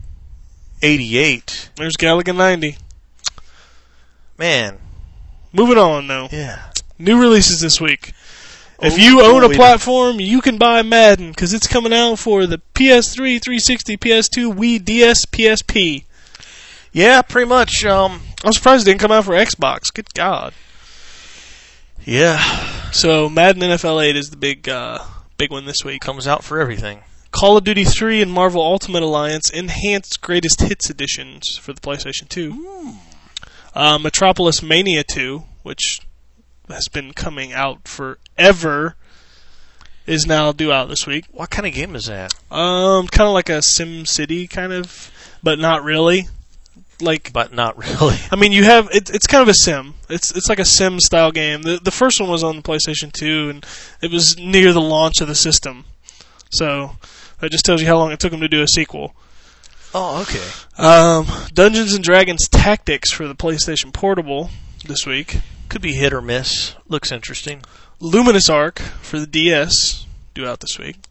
88.
There's Galaga 90.
Man.
Moving on, though.
Yeah.
New releases this week. If you own a platform, you can buy Madden, because it's coming out for the PS3, 360, PS2, Wii, DS, PSP.
Yeah, pretty much.
I'm surprised it didn't come out for Xbox. Good God.
Yeah.
So Madden NFL 8 is the big one this week.
Comes out for everything.
Call of Duty 3 and Marvel Ultimate Alliance Enhanced Greatest Hits Editions for the PlayStation 2. Metropolis Mania 2, which has been coming out forever, is now due out this week.
What kind of game is that?
Kind of like a Sim City kind of, but not really. like,
but not really.
I mean, you have it's kind of a sim. It's like a sim style game. The first one was on the PlayStation 2, and it was near the launch of the system. So that just tells you how long it took them to do a sequel.
Oh, okay.
Dungeons and Dragons Tactics for the PlayStation Portable this week.
Could be hit or miss. Looks interesting.
Luminous Arc for the DS, due out this week.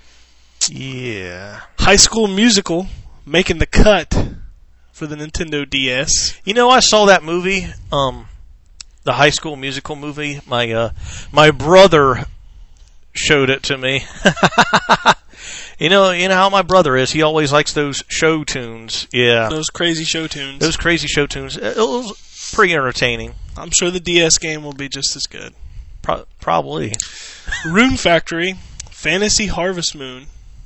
Yeah.
High School Musical, making the cut for the Nintendo DS.
You know, I saw that movie, the High School Musical movie. My brother showed it to me. You know how my brother is. He always likes those show tunes. Yeah.
Those crazy show tunes.
Those crazy show tunes. It was pretty entertaining.
I'm sure the DS game will be just as good.
Probably.
Rune Factory, Fantasy Harvest Moon.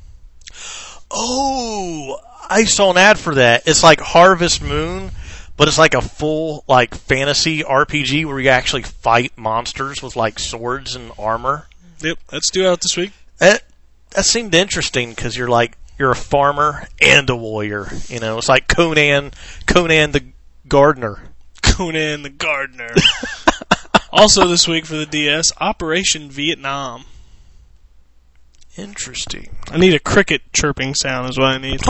Oh, I saw an ad for that. It's like Harvest Moon, but it's like a full like fantasy RPG where you actually fight monsters with like swords and armor.
Yep, that's due out this week.
That seemed interesting because you're a farmer and a warrior. You know, it's like Conan the gardener.
Conan the gardener. Also this week for the DS, Operation Vietnam.
Interesting.
I need a cricket chirping sound is what I need.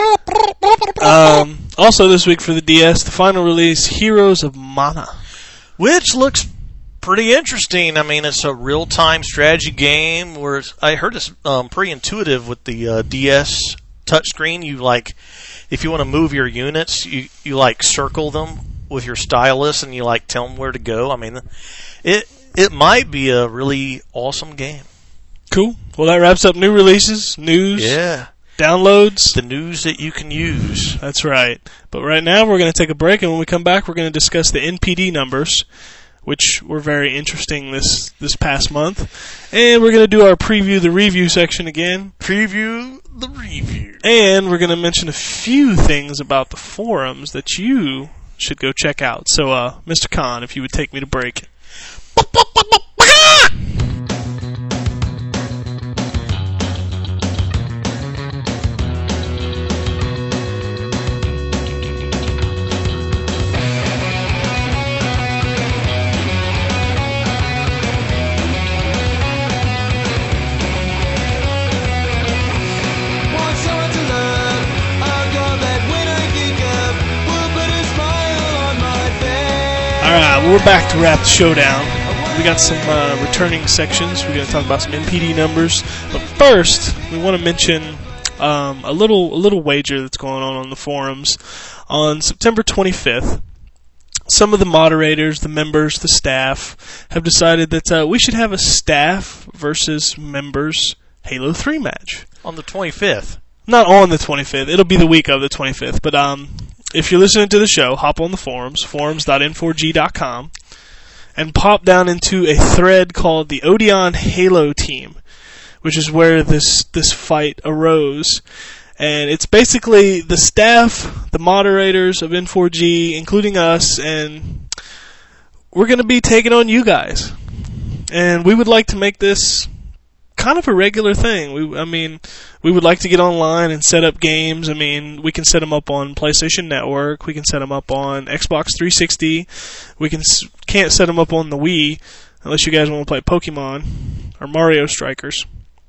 Also this week for the DS, the final release, Heroes of Mana.
Which looks pretty interesting. I mean, it's a real-time strategy game where I heard it's pretty intuitive with the DS touchscreen. You like, if you want to move your units, you like circle them with your stylus and you like tell them where to go. I mean, it might be a really awesome game.
Cool. Well, that wraps up new releases, news, downloads.
The news that you can use.
That's right. But right now we're going to take a break, and when we come back we're going to discuss the NPD numbers, which were very interesting this past month. And we're going to do our preview the review section again.
Preview the review.
And we're going to mention a few things about the forums that you should go check out. So, Mr. Khan, if you would take me to break. Alright, well, we're back to wrap the show down. We got some returning sections. We're going to talk about some NPD numbers. But first, we want to mention a little wager that's going on the forums. On September 25th, some of the moderators, the members, the staff, have decided that we should have a staff versus members Halo 3 match.
On the 25th?
Not on the 25th. It'll be the week of the 25th. But if you're listening to the show, hop on the forums, forums.n4g.com, and pop down into a thread called the Odeon Halo Team, which is where this fight arose. And it's basically the staff, the moderators of N4G, including us, and we're going to be taking on you guys. And we would like to make this kind of a regular thing. We would like to get online and set up games. I mean, we can set them up on PlayStation Network. We can set them up on Xbox 360. We can't set them up on the Wii unless you guys want to play Pokemon or Mario Strikers.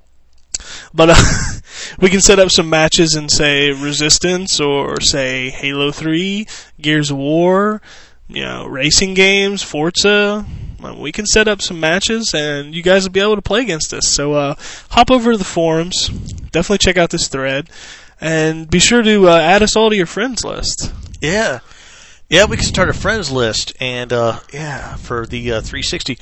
But we can set up some matches in, say, Resistance or, say, Halo 3, Gears of War, racing games, Forza. We can set up some matches, and you guys will be able to play against us. So hop over to the forums. Definitely check out this thread. And be sure to add us all to your friends list.
Yeah. Yeah, we can start a friends list. And, for the 360.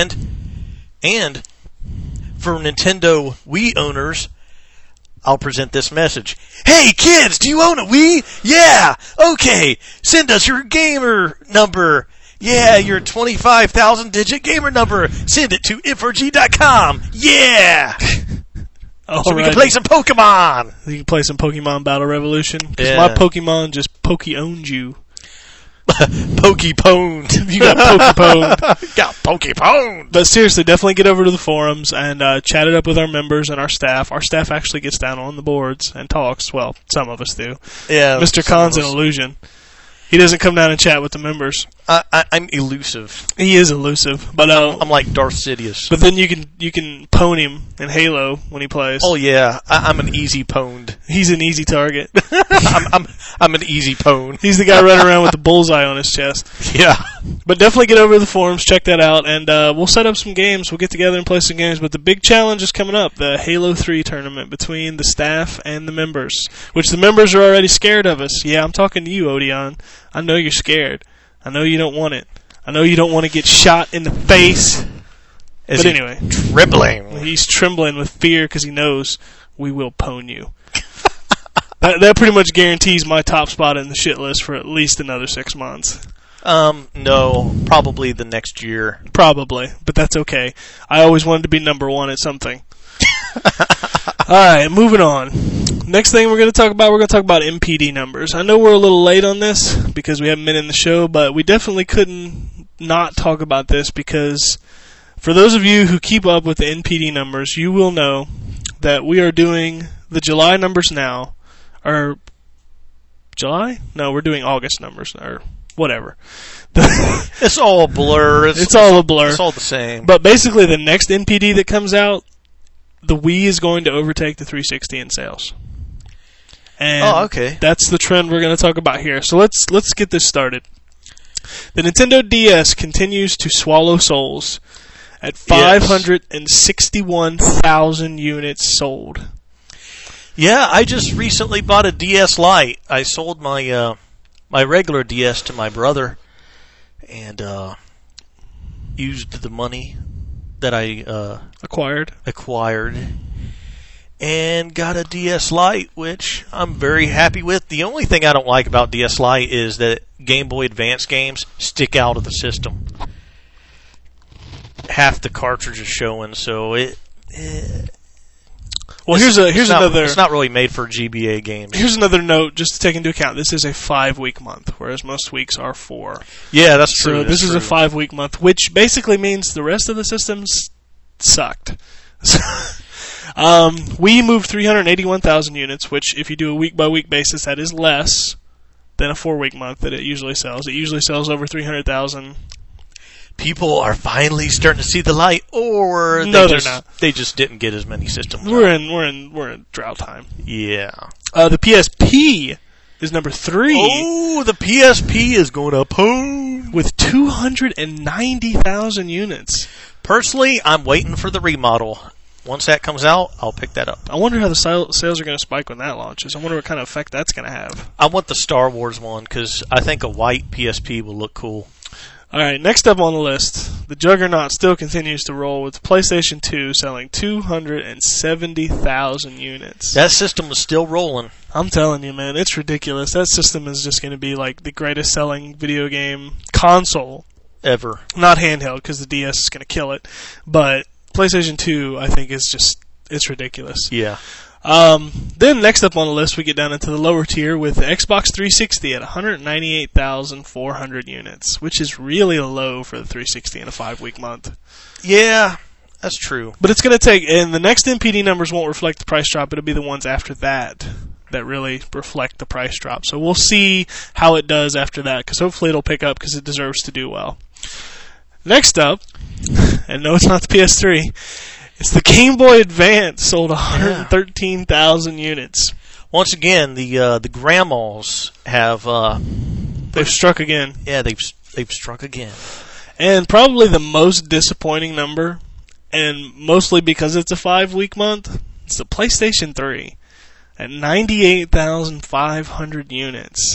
And for Nintendo Wii owners, I'll present this message. Hey, kids, do you own a Wii? Yeah. Okay. Send us your gamer number. Yeah, your 25,000-digit gamer number. Send it to N4G.com. Yeah! So we can play some Pokemon!
You can play some Pokemon Battle Revolution. Because my Pokemon just Poke-owned you.
Poke-pwned.
You got Poke-pwned.
Got Poke-pwned.
But seriously, definitely get over to the forums and chat it up with our members and our staff. Our staff actually gets down on the boards and talks. Well, some of us do.
Yeah.
Mr. Khan's an illusion. He doesn't come down and chat with the members.
I'm elusive.
He is elusive, but
I'm like Darth Sidious.
But then you can pwn him in Halo when he plays.
Oh yeah, I'm an easy pwned.
He's an easy target.
I'm an easy pwn.
He's the guy running around with the bullseye on his chest.
Yeah.
But definitely get over to the forums, check that out, and we'll set up some games. We'll get together and play some games. But the big challenge is coming up, the Halo 3 tournament between the staff and the members, which the members are already scared of us. Yeah, I'm talking to you, Odeon. I know you're scared. I know you don't want it. I know you don't want to get shot in the face. But anyway.
Trembling.
He's trembling with fear because he knows we will pwn you. That pretty much guarantees my top spot in the shit list for at least another 6 months.
No, probably the next year.
Probably, but that's okay. I always wanted to be number one at something. Alright, moving on. Next thing we're going to talk about MPD numbers. I know we're a little late on this because we haven't been in the show, but we definitely couldn't not talk about this because for those of you who keep up with the NPD numbers, you will know that we are doing the July numbers now. Or July? No, we're doing August numbers, or whatever.
It's all a blur.
It's all a blur.
It's all the same.
But basically, the next NPD that comes out, the Wii is going to overtake the 360 in sales. And
okay.
That's the trend we're going to talk about here. So let's get this started. The Nintendo DS continues to swallow souls at 561,000 units sold.
Yeah, I just recently bought a DS Lite. I sold my my regular DS to my brother and used the money that I acquired and got a DS Lite, which I'm very happy with. The only thing I don't like about DS Lite is that Game Boy Advance games stick out of the system. Half the cartridge is showing, so
well, here's another.
It's not really made for GBA games.
Here's another note just to take into account. This is a 5-week month, whereas most weeks are 4.
Yeah, that's true.
So this is a 5-week month, which basically means the rest of the systems sucked. We moved 381,000 units, which if you do a week-by-week basis, that is less than a 4-week month that it usually sells. It usually sells over 300,000.
People are finally starting to see the light, or
no, they're not.
They just didn't get as many systems.
We're in drought time.
Yeah.
The PSP is number 3.
Oh, the PSP is going up
with 290,000 units.
Personally, I'm waiting for the remodel. Once that comes out, I'll pick that up.
I wonder how the sales are going to spike when that launches. I wonder what kind of effect that's going to have.
I want the Star Wars one because I think a white PSP will look cool.
Alright, next up on the list, the Juggernaut still continues to roll with PlayStation 2 selling 270,000 units.
That system is still rolling.
I'm telling you, man, it's ridiculous. That system is just going to be like the greatest selling video game console
ever.
Not handheld, because the DS is going to kill it. But PlayStation 2, I think, is just, it's ridiculous.
Yeah.
Then next up on the list, we get down into the lower tier with the Xbox 360 at 198,400 units, which is really low for the 360 in a 5-week month.
Yeah, that's true.
But it's going to take, and the next NPD numbers won't reflect the price drop. It'll be the ones after that that really reflect the price drop. So we'll see how it does after that, because hopefully it'll pick up because it deserves to do well. Next up, and no, it's not the PS3. It's the Game Boy Advance, sold 113,000 units.
Once again, the grandmas have
they've struck again.
Yeah, they've struck again.
And probably the most disappointing number, and mostly because it's a 5-week month, it's the PlayStation 3 at 98,500 units.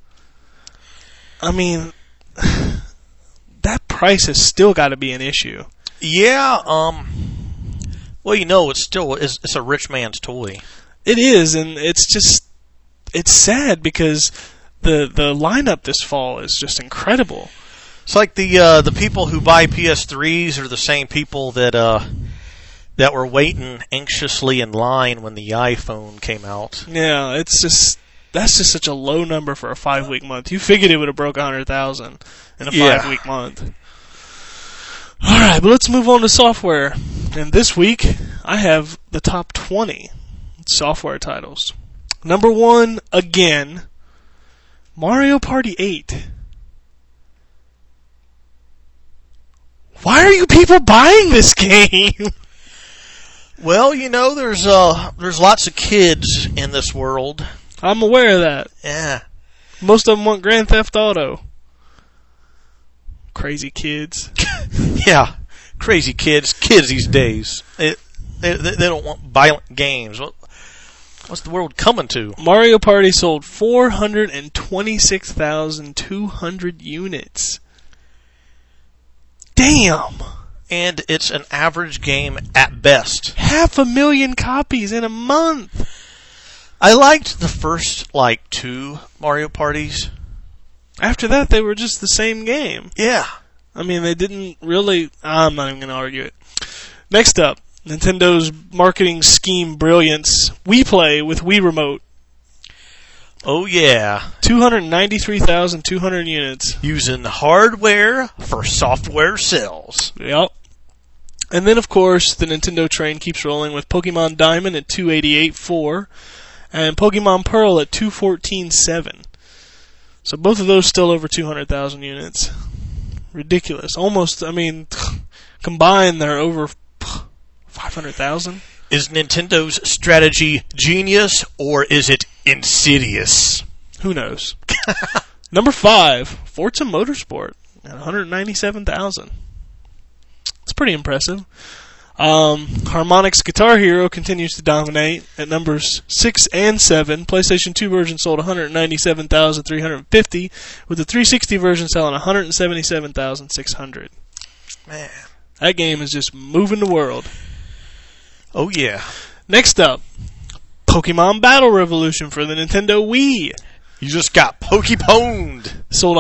I mean, that price has still got to be an issue.
Yeah, well, you know, it's a rich man's toy.
It is, and it's sad because the lineup this fall is just incredible.
It's like the people who buy PS3s are the same people that were waiting anxiously in line when the iPhone came out.
Yeah, that's just such a low number for a 5-week month. You figured it would have broke 100,000 in a 5-week month. All right, but let's move on to software. And this week, I have the top 20 software titles. Number 1, again, Mario Party 8. Why are you people buying this game?
Well, there's lots of kids in this world.
I'm aware of that.
Yeah.
Most of them want Grand Theft Auto. Crazy kids.
Yeah. Crazy kids. Kids these days. They don't want violent games. What's the world coming to?
Mario Party sold 426,200 units. Damn!
And it's an average game at best.
500,000 copies in a month!
I liked the first, 2 Mario Parties.
After that, they were just the same game.
Yeah.
I mean, they didn't really... I'm not even going to argue it. Next up, Nintendo's marketing scheme brilliance. Wii Play with Wii Remote.
Oh, yeah.
293,200 units.
Using hardware for software sales.
Yep. And then, of course, the Nintendo train keeps rolling with Pokemon Diamond at 288.4 and Pokemon Pearl at 214.7. So both of those still over 200,000 units. Ridiculous. Almost, combined, they're over 500,000.
Is Nintendo's strategy genius, or is it insidious?
Who knows? Number 5, Forza Motorsport at 197,000. It's pretty impressive. Harmonix Guitar Hero continues to dominate at numbers 6 and 7. PlayStation 2 version sold 197,350, with the 360 version selling 177,600.
Man.
That game is just moving the world.
Oh, yeah.
Next up, Pokemon Battle Revolution for the Nintendo Wii.
You just got Pokeponed.
Sold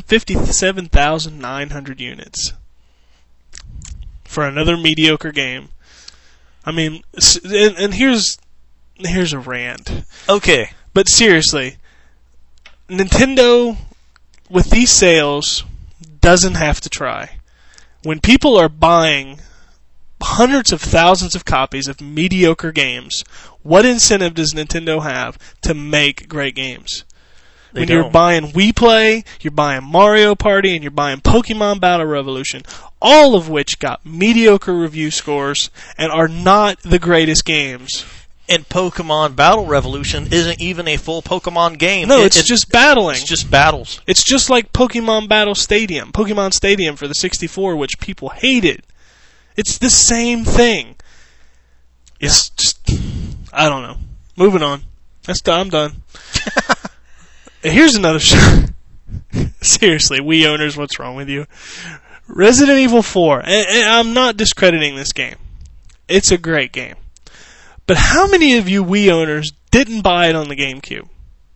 157,900 units. For another mediocre game. And here's a rant.
Okay.
But seriously, Nintendo, with these sales, doesn't have to try. When people are buying hundreds of thousands of copies of mediocre games, what incentive does Nintendo have to make great games? When you're buying Wii Play, you're buying Mario Party, and you're buying Pokemon Battle Revolution, all of which got mediocre review scores and are not the greatest games.
And Pokemon Battle Revolution isn't even a full Pokemon game.
No, it's just battling.
It's just battles.
It's just like Pokemon Battle Stadium. Pokemon Stadium for the 64, which people hated. It's the same thing.
Yeah.
It's just... I don't know. Moving on. I'm done. Here's another show. Seriously, Wii owners, what's wrong with you? Resident Evil 4. And I'm not discrediting this game. It's a great game. But how many of you Wii owners didn't buy it on the GameCube?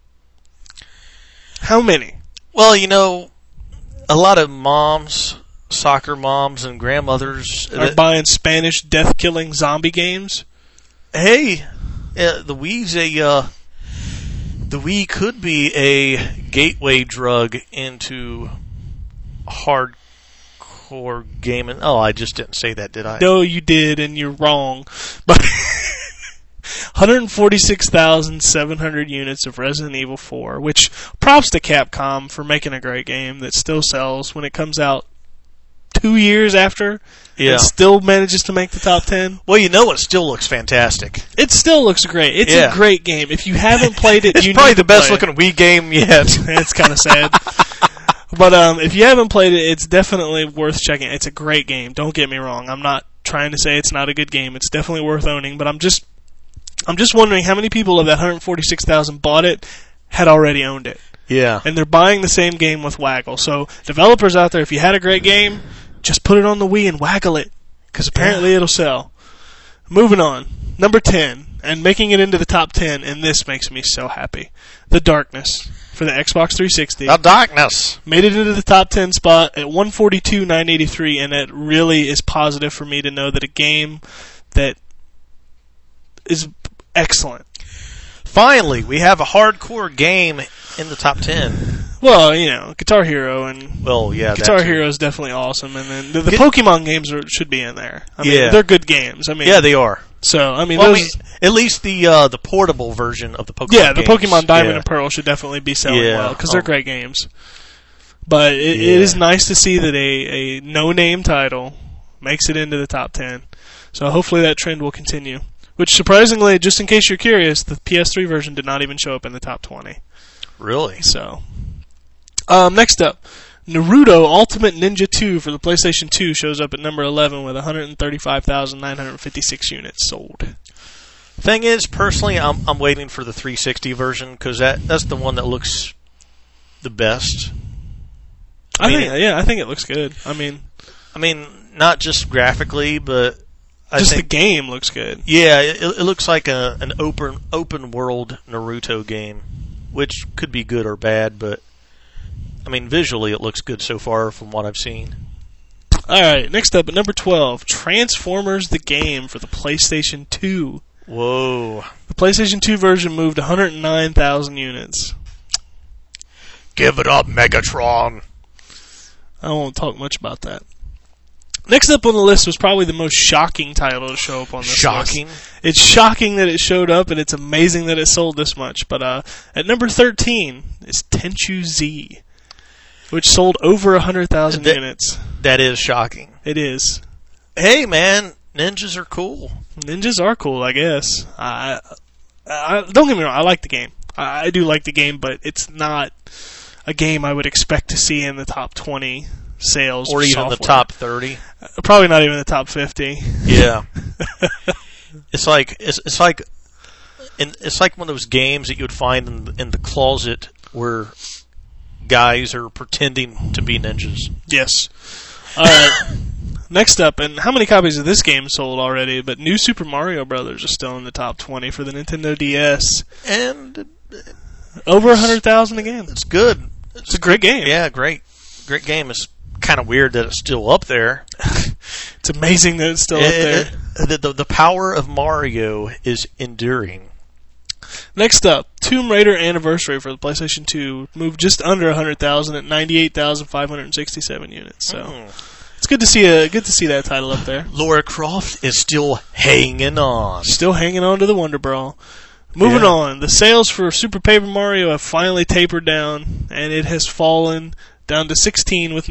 How many?
Well, a lot of moms, soccer moms and grandmothers
are buying Spanish death-killing zombie games?
Hey, the Wii could be a gateway drug into hardcore gaming. Oh, I just didn't say that, did I?
No, you did, and you're wrong. But 146,700 units of Resident Evil 4, which props to Capcom for making a great game that still sells when it comes out 2 years after.
Yeah.
It still manages to make the top 10.
Well, it still looks fantastic.
It still looks great. It's a great game. If you haven't played it,
it's probably the best looking Wii game yet.
It's kind of sad. But if you haven't played it, it's definitely worth checking. It's a great game. Don't get me wrong. I'm not trying to say it's not a good game. It's definitely worth owning. But I'm just wondering how many people of that 146,000 bought it had already owned it.
Yeah.
And they're buying the same game with Waggle. So developers out there, if you had a great game, just put it on the Wii and waggle it, because apparently it'll sell. Moving on. Number 10, and making it into the top 10, and this makes me so happy. The Darkness for the Xbox 360.
The Darkness.
Made it into the top 10 spot at 142,983, and it really is positive for me to know that a game that is excellent.
Finally, we have a hardcore game in the top 10.
Well, Guitar Hero and Guitar Hero is definitely awesome, and then the Pokemon games should be in there. I mean, they're good games.
Yeah, they are.
So I mean,
Well, at least the portable version of the Pokemon.
Yeah, the
games.
Pokemon Diamond and Pearl should definitely be selling well because they're great games. But it is nice to see that a no-name title makes it into the top 10. So hopefully that trend will continue. Which, surprisingly, just in case you're curious, the PS3 version did not even show up in the top 20.
Really?
So, next up, Naruto Ultimate Ninja 2 for the PlayStation 2 shows up at number 11 with 135,956 units sold.
Thing is, personally, I'm waiting for the 360 version because that's the one that looks the best.
I think it looks good. I mean,
not just graphically, but I
just
think
the game looks good.
Yeah, it looks like an open world Naruto game, which could be good or bad, but I mean, visually it looks good so far from what I've seen.
Alright, next up at number 12, Transformers the game for the PlayStation 2.
Whoa.
The PlayStation 2 version moved 109,000 units.
Give it up, Megatron.
I won't talk much about that. Next up on the list was probably the most shocking title to show up on this list. It's shocking that it showed up, and it's amazing that it sold this much. But at number 13 is Tenchu Z, which sold over 100,000 units.
That is shocking.
It is.
Hey, man, ninjas are cool.
Ninjas are cool, I guess. Don't get me wrong, I like the game. I do like the game, but it's not a game I would expect to see in the top 20 sales
or even
software.
the top 30.
Probably not even the top 50.
Yeah. It's like one of those games that you would find in the closet where guys are pretending to be ninjas.
Yes. All right. Next up, and how many copies of this game sold already? But New Super Mario Brothers is still in the top 20 for the Nintendo DS.
And
over 100,000 again.
It's good.
It's a great game.
Yeah, great game. It's kind of weird that it's still up there.
It's amazing that it's still up there.
The power of Mario is enduring.
Next up, Tomb Raider Anniversary for the PlayStation 2 moved just under 100,000 at 98,567 units. So it's good to see that title up there.
Lara Croft is still hanging on.
Still hanging on to the Wonder Brawl. Moving on, the sales for Super Paper Mario have finally tapered down, and it has fallen down to 16 with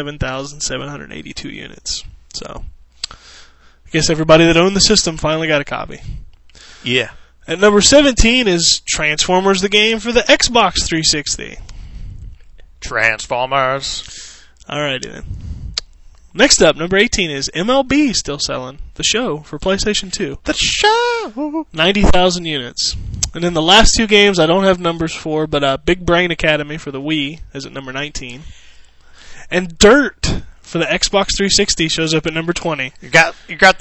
97,782 units. So, I guess everybody that owned the system finally got a copy.
Yeah.
At number 17 is Transformers the game for the Xbox 360.
Transformers.
Alrighty then. Next up, number 18 is MLB still selling the show for PlayStation 2.
The show!
90,000 units. And then the last two games I don't have numbers for, but Big Brain Academy for the Wii is at number 19. And Dirt for the Xbox 360 shows up at number 20.
You got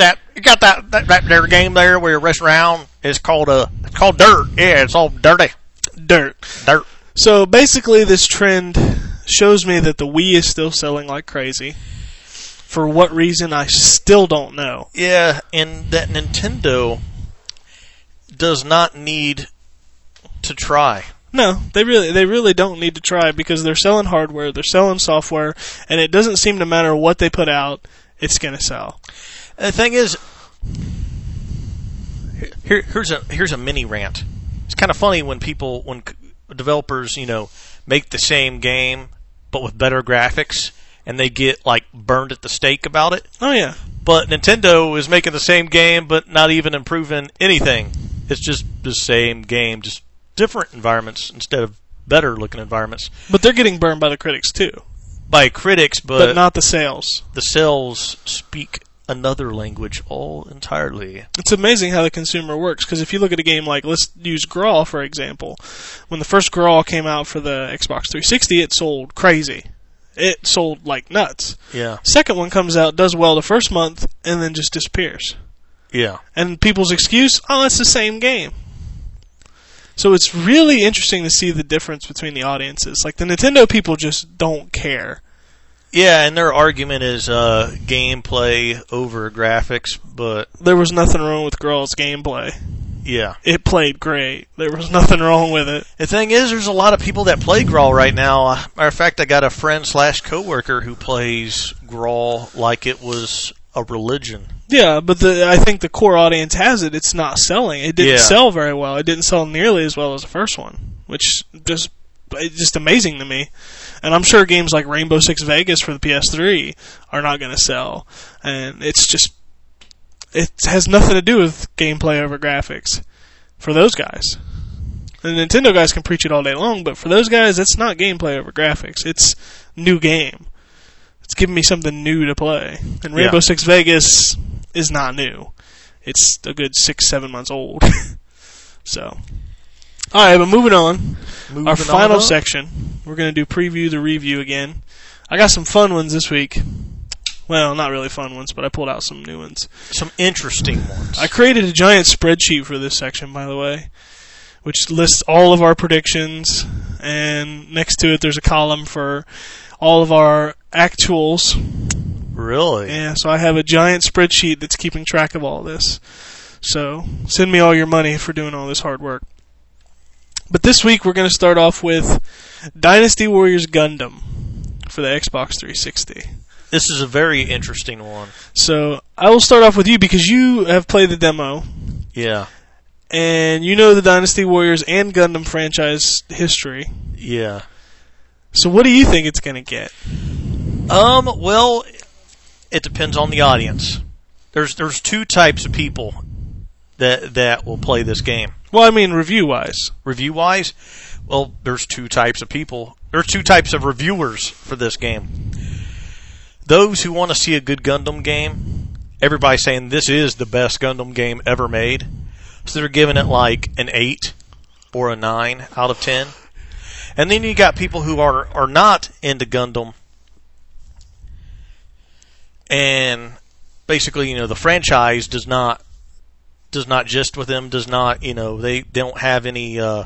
that there game there where you rush around. It's called Dirt. Yeah, it's all dirty.
Dirt. So basically this trend shows me that the Wii is still selling like crazy. For what reason, I still don't know.
Yeah, and that Nintendo does not need to try.
No, they really don't need to try because they're selling hardware, they're selling software, and it doesn't seem to matter what they put out, it's going to sell.
The thing is, here's a mini rant. It's kind of funny when developers, make the same game but with better graphics. And they get, burned at the stake about it.
Oh, yeah.
But Nintendo is making the same game, but not even improving anything. It's just the same game, just different environments instead of better-looking environments.
But they're getting burned by the critics, too.
By critics,
but not the sales.
The sales speak another language all entirely.
It's amazing how the consumer works, because if you look at a game like, let's use Grawl, for example. When the first Grawl came out for the Xbox 360, it sold crazy. It sold like nuts.
Yeah.
Second one comes out, does well the first month, and then just disappears.
Yeah.
And people's excuse, it's the same game. So it's really interesting to see the difference between the audiences. Like, the Nintendo people just don't care.
Yeah, and their argument is gameplay over graphics, but...
There was nothing wrong with Grawl's gameplay.
Yeah.
It played great. There was nothing wrong with it.
The thing is, there's a lot of people that play Grawl right now. Matter of fact, I got a friend / coworker who plays Grawl like it was a religion.
Yeah, but I think the core audience has it. It's not selling. It didn't sell very well. It didn't sell nearly as well as the first one, which it's just amazing to me. And I'm sure games like Rainbow Six Vegas for the PS3 are not going to sell. And it has nothing to do with gameplay over graphics for those guys. The Nintendo guys can preach it all day long, but for those guys, it's not gameplay over graphics. It's new game. It's giving me something new to play. And Rainbow Six Vegas is not new. It's a good 6-7 months old. So, all right, but moving on. Our final section, we're going to do preview the review again. I got some fun ones this week. Well, not really fun ones, but I pulled out some new ones.
Some interesting ones.
I created a giant spreadsheet for this section, by the way, which lists all of our predictions, and next to it there's a column for all of our actuals.
Really?
Yeah, so I have a giant spreadsheet that's keeping track of all this. So send me all your money for doing all this hard work. But this week we're going to start off with Dynasty Warriors Gundam for the Xbox 360.
This is a very interesting one.
So I will start off with you because you have played the demo.
Yeah.
And you know the Dynasty Warriors and Gundam franchise history.
Yeah.
So what do you think it's going to get?
Well, it depends on the audience. There's two types of people that will play this game.
Well, I mean review-wise.
Review-wise? Well, there's two types of people. There's two types of reviewers for this game. Those who want to see a good Gundam game, everybody's saying this is the best Gundam game ever made. So they're giving it like an 8 or a 9 out of 10. And then you got people who are not into Gundam. And basically, the franchise does not gist with them, does not, they don't have any well,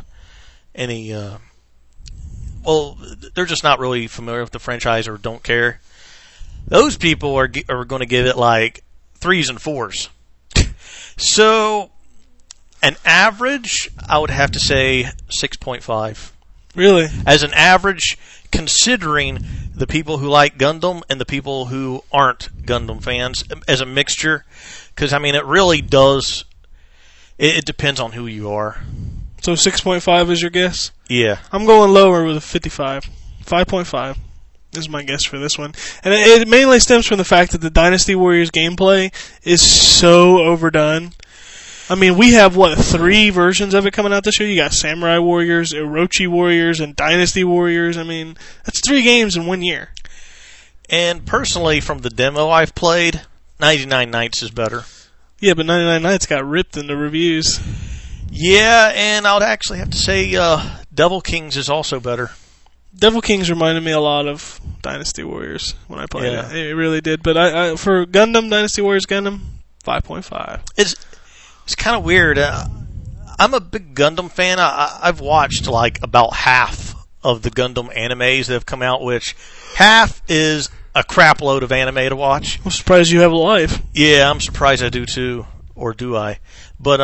they're just not really familiar with the franchise or don't care. Those people are going to give it like 3s and 4s. So, an average, I would have to say 6.5.
Really?
As an average, considering the people who like Gundam and the people who aren't Gundam fans, as a mixture, because, it really does, it depends on who you are.
So 6.5 is your guess?
Yeah.
I'm going lower with a 55. 5.5 is my guess for this one. And it mainly stems from the fact that the Dynasty Warriors gameplay is so overdone. We have, 3 versions of it coming out this year? You got Samurai Warriors, Orochi Warriors, and Dynasty Warriors. That's 3 games in 1 year.
And personally, from the demo I've played, 99 Nights is better.
Yeah, but 99 Nights got ripped in the reviews.
Yeah, and I would actually have to say Devil Kings is also better.
Devil Kings reminded me a lot of Dynasty Warriors when I played it. It really did. But I for Gundam, Dynasty Warriors Gundam, 5.5.
It's kind of weird. I'm a big Gundam fan. I've watched like about half of the Gundam animes that have come out, which half is a crap load of anime to watch.
I'm surprised you have a life.
Yeah, I'm surprised I do too. Or do I? But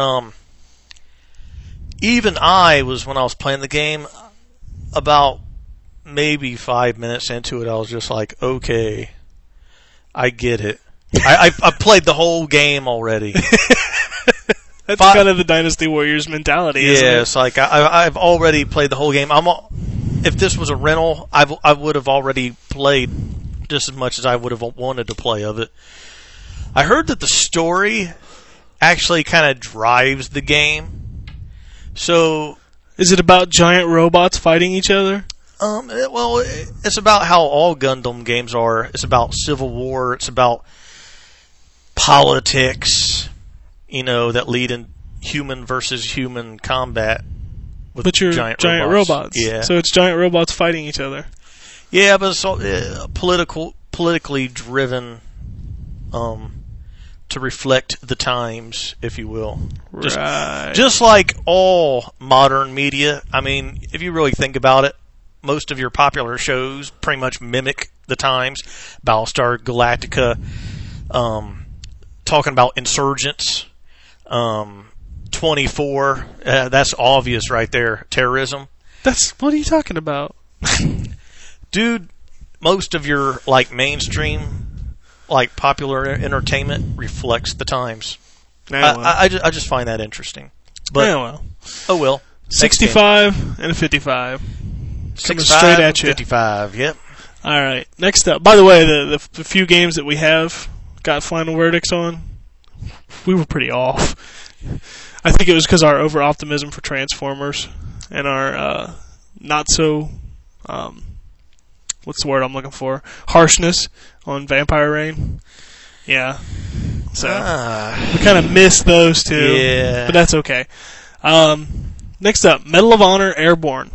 even when I was playing the game, about maybe 5 minutes into it, I was just like, okay, I get it. I played the whole game already.
That's kind of the Dynasty Warriors mentality, isn't it?
Yeah, it's like I've already played the whole game. If this was a rental, I would have already played just as much as I would have wanted to play of it. I heard that the story actually kind of drives the game. So,
is it about giant robots fighting each other?
Well, it's about how all Gundam games are. It's about civil war. It's about politics, that lead in human versus human combat with giant
robots.
Yeah.
So it's giant robots fighting each other.
Yeah, but it's all, politically driven to reflect the times, if you will.
Right.
Just like all modern media. If you really think about it, most of your popular shows pretty much mimic the times. Battlestar Galactica, talking about insurgents, 24, that's obvious right there. Terrorism.
What are you talking about?
Dude, most of your mainstream, like popular entertainment reflects the times.
Yeah, well.
I just find that interesting. But
Yeah, well.
oh well.
65 and a 55. Coming
65,
straight at you.
55. Yep.
All right. Next up. By the way, the few games that we have got final verdicts on, we were pretty off. I think it was because our over optimism for Transformers and our not so what's the word I'm looking for? Harshness on Vampire Rain. Yeah. So we kind of missed those two.
Yeah.
But that's okay. Next up, Medal of Honor Airborne.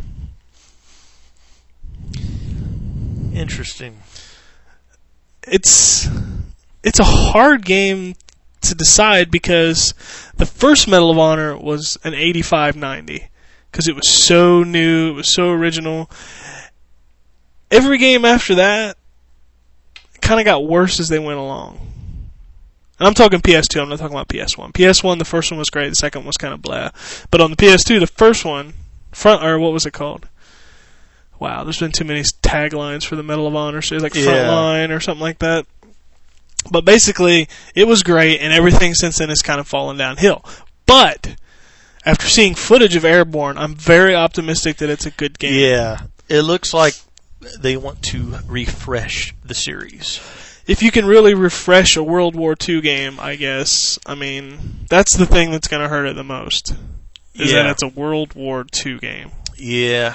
Interesting.
It's a hard game to decide because the first Medal of Honor was an 85-90 because it was so new, it was so original. Every game after that kind of got worse as they went along. And I'm talking PS2, I'm not talking about PS1. PS1, the first one was great, the second one was kind of blah. But on the PS2, the first one, what was it called? Wow, there's been too many taglines for the Medal of Honor. So it's like Frontline or something like that. But basically, it was great, and everything since then has kind of fallen downhill. But after seeing footage of Airborne, I'm very optimistic that it's a good game.
Yeah. It looks like they want to refresh the series.
If you can really refresh a World War II game, I guess, I mean, that's the thing that's going to hurt it the most. Is that it's a World War II game.
Yeah.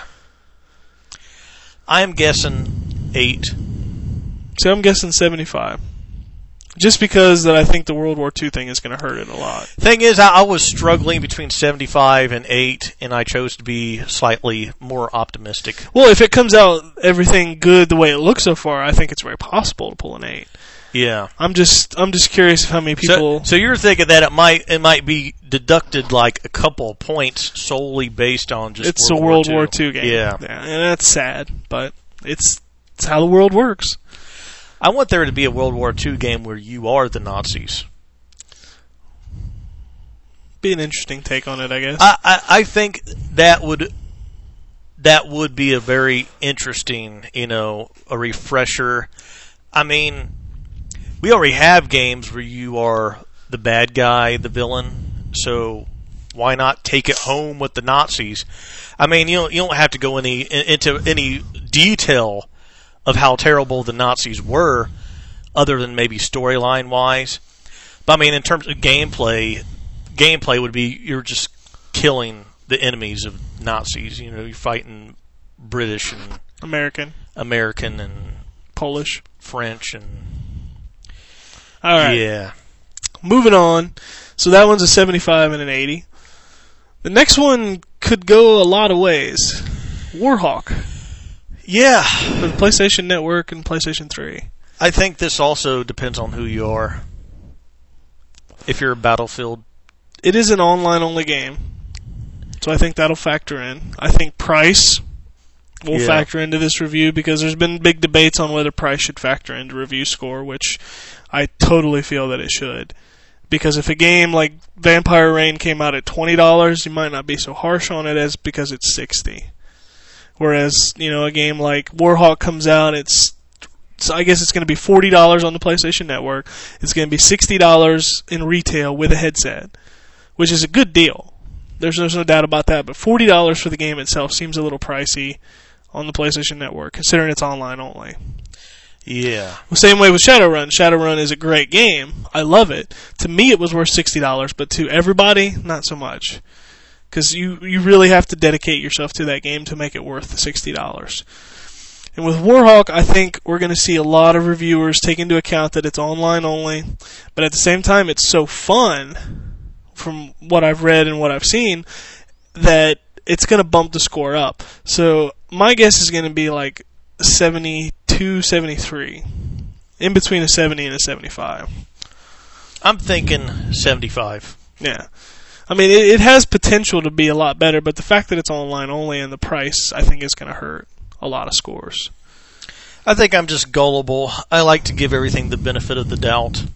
I'm guessing 8.
So I'm guessing 75. Just because that I think the World War II thing is going to hurt it a lot.
Thing is, I was struggling between 75 and 8, and I chose to be slightly more optimistic.
Well, if it comes out everything good the way it looks so far, I think it's very possible to pull an 8.
Yeah.
I'm just curious of how many people.
So you're thinking that it might be deducted like a couple of points solely based on just
it's a World War II game.
Yeah.
And that's sad, but it's how the world works.
I want there to be a World War II game where you are the Nazis.
Be an interesting take on it, I guess.
I think that would be a very interesting, a refresher. I mean, we already have games where you are the bad guy, the villain, so why not take it home with the Nazis? I mean, you don't have to go into any detail of how terrible the Nazis were, other than maybe storyline-wise. But, I mean, in terms of gameplay would be you're just killing the enemies of Nazis. You're fighting British and
American
and
Polish,
French, and
all right.
Yeah.
Moving on. So that one's a 75 and an 80. The next one could go a lot of ways. Warhawk.
Yeah.
For the PlayStation Network and PlayStation 3.
I think this also depends on who you are. If you're a Battlefield.
It is an online-only game. So I think that'll factor in. I think price will factor into this review because there's been big debates on whether price should factor into review score, which I totally feel that it should. Because if a game like Vampire Rain came out at $20, you might not be so harsh on it as because it's $60. Whereas, a game like Warhawk comes out, I guess it's going to be $40 on the PlayStation Network. It's going to be $60 in retail with a headset, which is a good deal. There's no doubt about that. But $40 for the game itself seems a little pricey on the PlayStation Network, considering it's online only.
Yeah.
The same way with Shadowrun. Shadowrun is a great game. I love it. To me, it was worth $60, but to everybody, not so much. Because you really have to dedicate yourself to that game to make it worth the $60. And with Warhawk, I think we're going to see a lot of reviewers take into account that it's online only, but at the same time, it's so fun, from what I've read and what I've seen, that it's going to bump the score up. So my guess is going to be like 72, 73, in between a 70 and a 75.
I'm thinking 75.
Yeah. I mean, it has potential to be a lot better, but the fact that it's online only and the price, I think, is going to hurt a lot of scores.
I think I'm just gullible. I like to give everything the benefit of the doubt,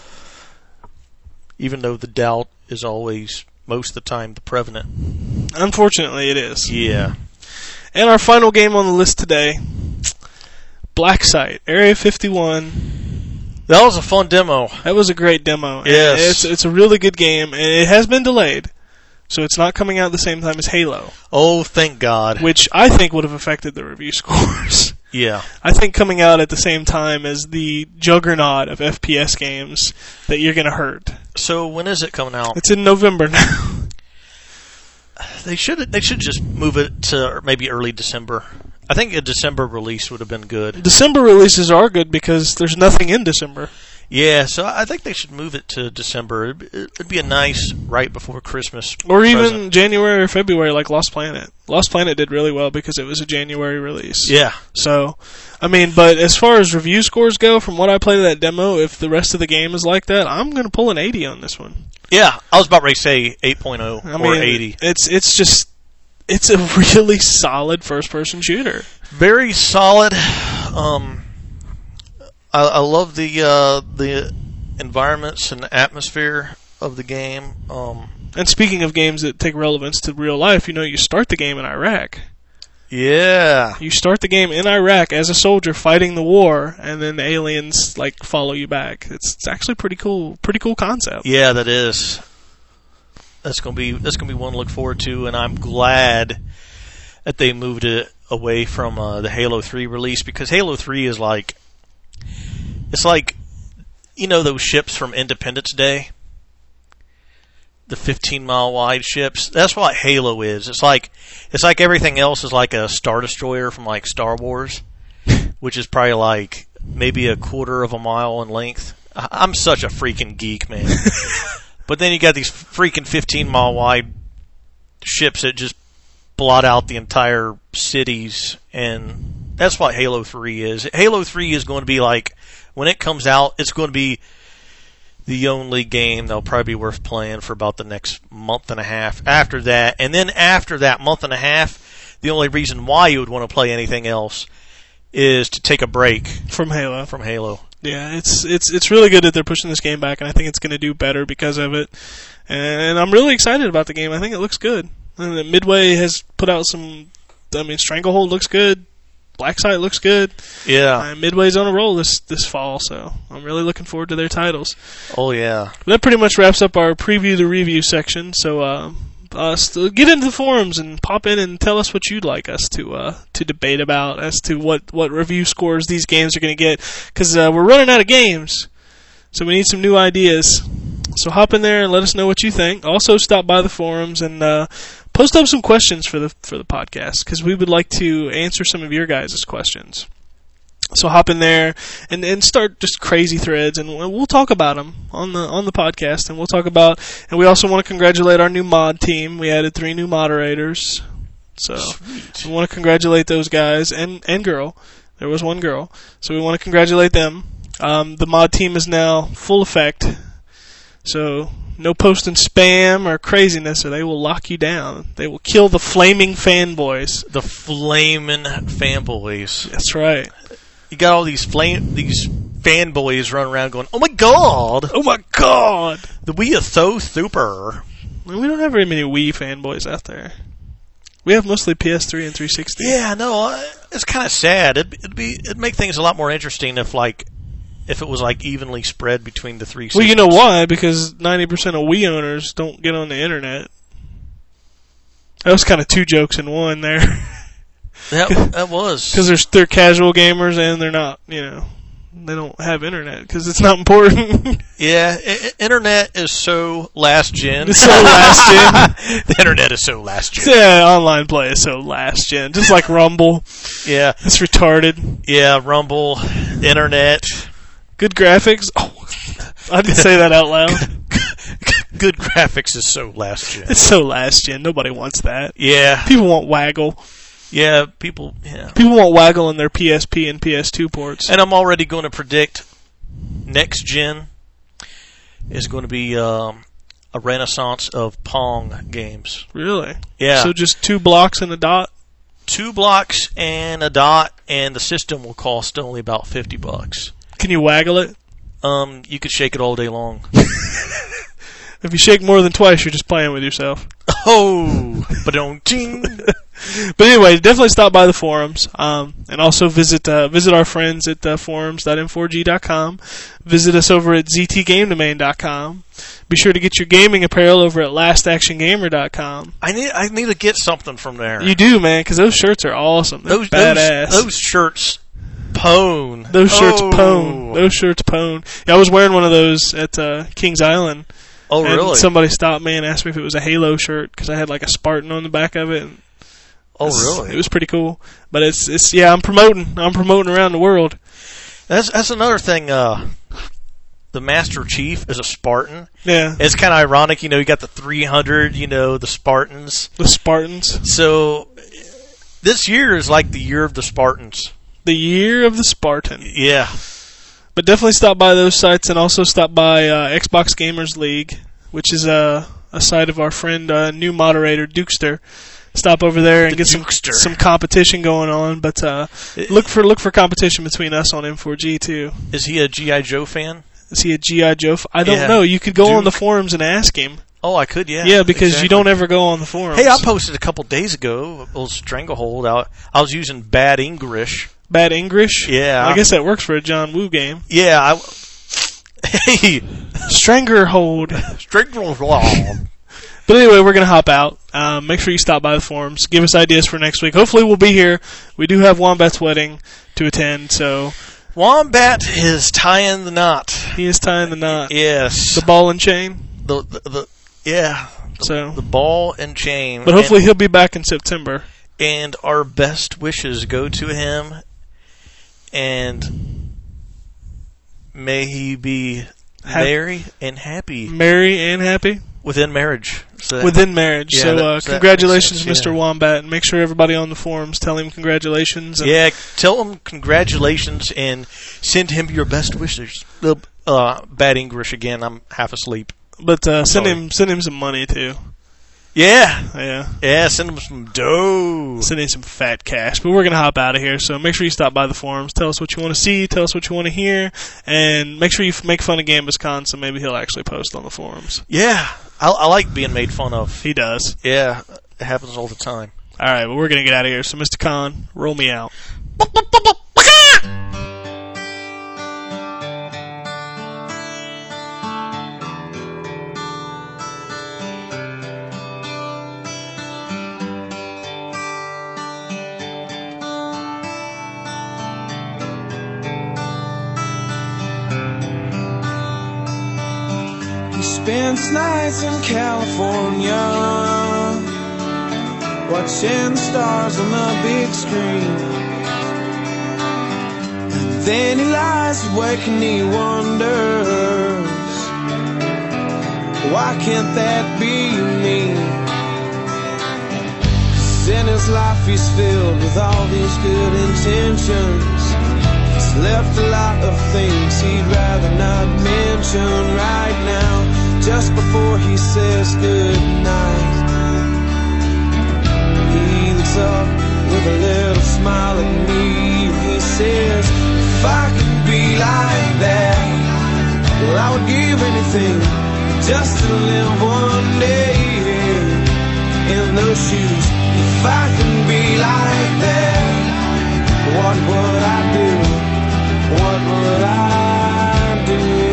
even though the doubt is always, most of the time, the prevalent.
Unfortunately, it is.
Yeah.
And our final game on the list today, Black Site, Area 51,
That was a fun demo.
That was a great demo.
Yes.
It's a really good game, and it has been delayed. So it's not coming out at the same time as Halo.
Oh, thank God.
Which I think would have affected the review scores.
Yeah.
I think coming out at the same time as the juggernaut of FPS games that you're going to hurt.
So when is it coming out?
It's in November now.
They should just move it to maybe early December. I think a December release would have been good.
December releases are good because there's nothing in December.
Yeah, so I think they should move it to December. It'd be a nice right before Christmas.
Or even
present.
January or February like Lost Planet. Lost Planet did really well because it was a January release.
Yeah.
So, I mean, but as far as review scores go, from what I played of that demo, if the rest of the game is like that, I'm going to pull an 80 on this one.
Yeah, I was about ready to say 8.0
I
or
mean,
80.
It's a really solid first-person shooter.
Very solid. I love the environments and the atmosphere of the game.
And speaking of games that take relevance to real life, you start the game in Iraq.
Yeah.
You start the game in Iraq as a soldier fighting the war, and then the aliens follow you back. It's actually pretty cool concept.
Yeah, that is. That's gonna be one to look forward to, and I'm glad that they moved it away from the Halo 3 release, because Halo 3 is it's like those ships from Independence Day, the 15-mile wide ships. That's what Halo is. It's like everything else is like a Star Destroyer from Star Wars, which is probably maybe a quarter of a mile in length. I'm such a freaking geek, man. But then you got these freaking 15-mile wide ships that just blot out the entire cities, and that's what Halo 3 is. Halo 3 is going to be when it comes out, it's going to be the only game that'll probably be worth playing for about the next month and a half after that. And then after that month and a half, the only reason why you would want to play anything else is to take a break
from Halo. Yeah, it's really good that they're pushing this game back, and I think it's going to do better because of it. And I'm really excited about the game. I think it looks good. And Midway has put out Stranglehold looks good. Blacksite looks good.
Yeah.
Midway's on a roll this fall, so I'm really looking forward to their titles.
Oh, yeah.
That pretty much wraps up our preview to review section, so get into the forums and pop in and tell us what you'd like us to debate about as to what review scores these games are going to get, because we're running out of games, so we need some new ideas. So hop in there and let us know what you think. Also, stop by the forums and post up some questions for the podcast, because we would like to answer some of your guys' questions. So hop in there and start just crazy threads, and we'll talk about them on the podcast. And we'll talk about, and we also want to congratulate our new mod team. We added 3 new moderators, so
Sweet.
we want to congratulate those guys and girl. There was one girl, so we want to congratulate them. The mod team is now full effect, so no posting spam or craziness, or they will lock you down. They will kill the flaming fanboys.
The flaming fanboys.
That's right.
You got all these fanboys running around going, "Oh my god!
Oh my god!
The Wii is so super."
We don't have very many Wii fanboys out there. We have mostly PS3 and 360.
Yeah, no, it's kind of sad. It'd make things a lot more interesting if it was evenly spread between the 3 systems.
Well, you know why? Because 90% of Wii owners don't get on the internet. That was kind of 2 jokes in one there.
That was.
Because they're casual gamers and they're not, they don't have internet because it's not important.
Yeah, internet is so last gen.
It's so last gen.
The internet is so last gen.
Yeah, online play is so last gen. Just like Rumble.
Yeah.
It's retarded.
Yeah, Rumble, internet.
Good graphics. Oh, I didn't say that out loud.
Good graphics is so last gen.
It's so last gen. Nobody wants that.
Yeah.
People want waggle.
Yeah, people
want waggle in their PSP and PS2 ports.
And I'm already going to predict next gen is going to be a renaissance of Pong games.
Really?
Yeah.
So just 2 blocks and a dot?
2 blocks and a dot, and the system will cost only about $50.
Can you waggle it?
You could shake it all day long.
If you shake more than twice, you're just playing with yourself.
Oh, ba-dum-ting.
But anyway, definitely stop by the forums, and also visit our friends at forums.m4g.com. Visit us over at ztgamedomain.com. Be sure to get your gaming apparel over at lastactiongamer.com.
I need to get something from there.
You do, man, because those shirts are awesome. They're badass.
Those shirts pwn.
Those shirts pwn. Those shirts pwn. Yeah, I was wearing one of those at Kings Island.
Oh,
and
really?
Somebody stopped me and asked me if it was a Halo shirt because I had like a Spartan on the back of it. And
really?
It was pretty cool. But it's I'm promoting around the world.
That's another thing. The Master Chief is a Spartan.
Yeah.
It's kind of ironic, you got the 300, the Spartans.
The Spartans.
So this year is like the year of the Spartans.
The year of the Spartan.
Yeah.
But definitely stop by those sites, and also stop by Xbox Gamers League, which is a site of our friend, new moderator, Dukester. Stop over there and get some competition going on. But look for competition between us on M4G too.
Is he a G.I. Joe fan?
Is he a G.I. Joe? I don't know. You could go on the forums and ask him.
Oh, I could, yeah.
Yeah, because you don't ever go on the forums.
Hey, I posted a couple days ago, a little stranglehold out. I was using Bad English.
Bad English?
Yeah.
I guess that works for a John Woo game.
Yeah. Hey.
Stranglehold.
Stranglehold.
But anyway, we're going to hop out. Make sure you stop by the forums. Give us ideas for next week. Hopefully we'll be here. We do have Wombat's wedding to attend, so...
Wombat is tying the knot.
He is tying the knot.
Yes.
The ball and chain.
Yeah. The ball and chain.
But hopefully he'll be back in September.
And our best wishes go to him. And may he be merry and happy.
Merry and happy?
Within marriage.
Within marriage.
Yeah,
so congratulations, Mr. Wombat. And make sure everybody on the forums tell him congratulations. And
tell him congratulations and send him your best wishes. Bad English again. I'm half asleep.
But send him some money too.
Yeah. Send him some dough.
Send him some fat cash. But we're going to hop out of here, so make sure you stop by the forums. Tell us what you want to see. Tell us what you want to hear. And make sure you make fun of GambusCon, so maybe he'll actually post on the forums.
Yeah. I like being made fun of.
He does.
Yeah. It happens all the time.
All right, well, we're going to get out of here. So, Mr. Khan, roll me out.
Spends nights in California, watching the stars on the big screen. And then he lies awake and he wonders, why can't that be me? 'Cause in his life he's filled with all these good intentions. He's left a lot of things he'd rather not mention right now. Just before he says goodnight, he looks up with a little smile at me and he says, if I could be like that, well, I would give anything just to live one day in those shoes. If I could be like that, what would I do? What would I do?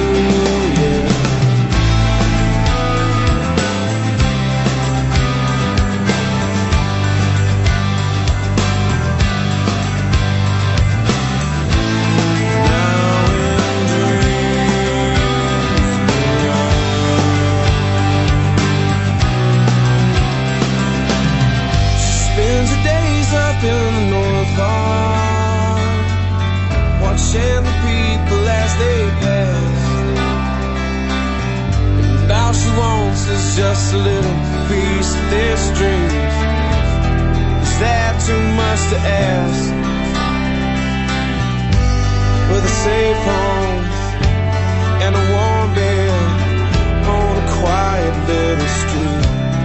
In the North Park, watching the people as they pass, and all she wants is just a little piece of this dream. Is that too much to ask? With a safe home and a warm bed on a quiet little street.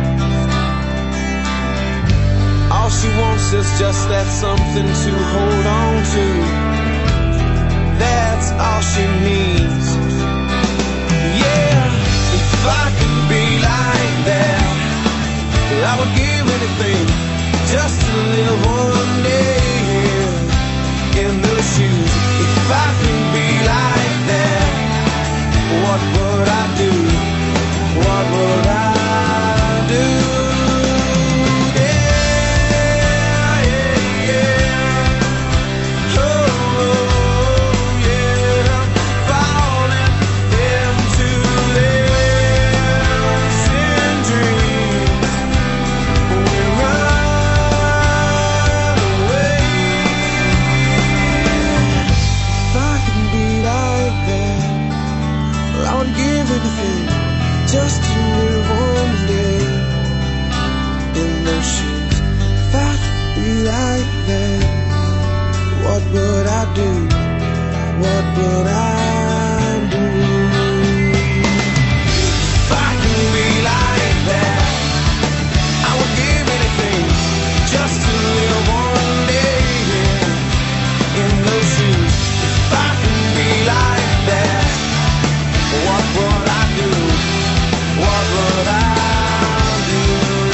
All she wants is just that something to hold on to. That's all she needs. Yeah, if I could be like that, I would give anything just to just to live one day in those shoes. If I could be like that, what would I do? What would I do? If I could be like that, I would give anything just to live one day in those shoes. If I could be like that, what would I do? What would I do?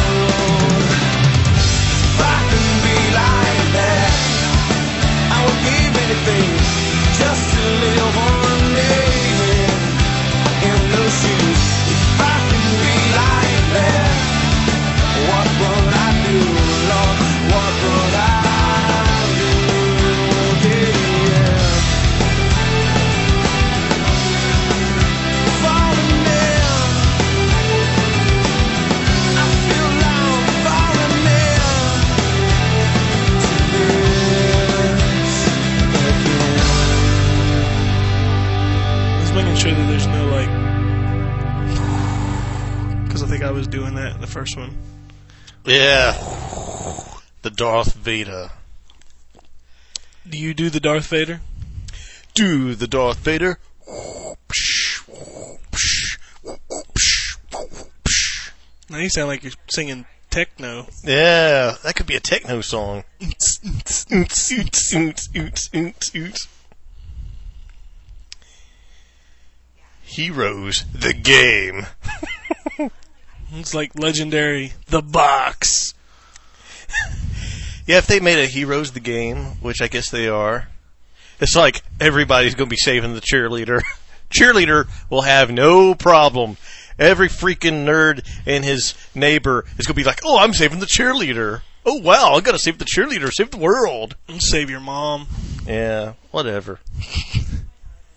If I could be like that, I would give anything just to live one day in those shoes. If I could be like that, what would I do, Lord? What would I do? Yeah. Falling down, I feel like I'm falling down to this again.
Just making sure that there's no, like... Because I think I was doing that in the first one.
Yeah. The Darth Vader.
Do you do the Darth Vader?
Do the Darth Vader.
Now you sound like you're singing techno.
Yeah, that could be a techno song. Heroes, the game.
It's like legendary The Box.
Yeah, if they made a Heroes, the game, which I guess they are, it's like everybody's going to be saving the cheerleader. Cheerleader will have no problem. Every freaking nerd and his neighbor is going to be like, oh, I'm saving the cheerleader. Oh, wow, I'm going to save the cheerleader, save the world.
Save your mom.
Yeah, whatever.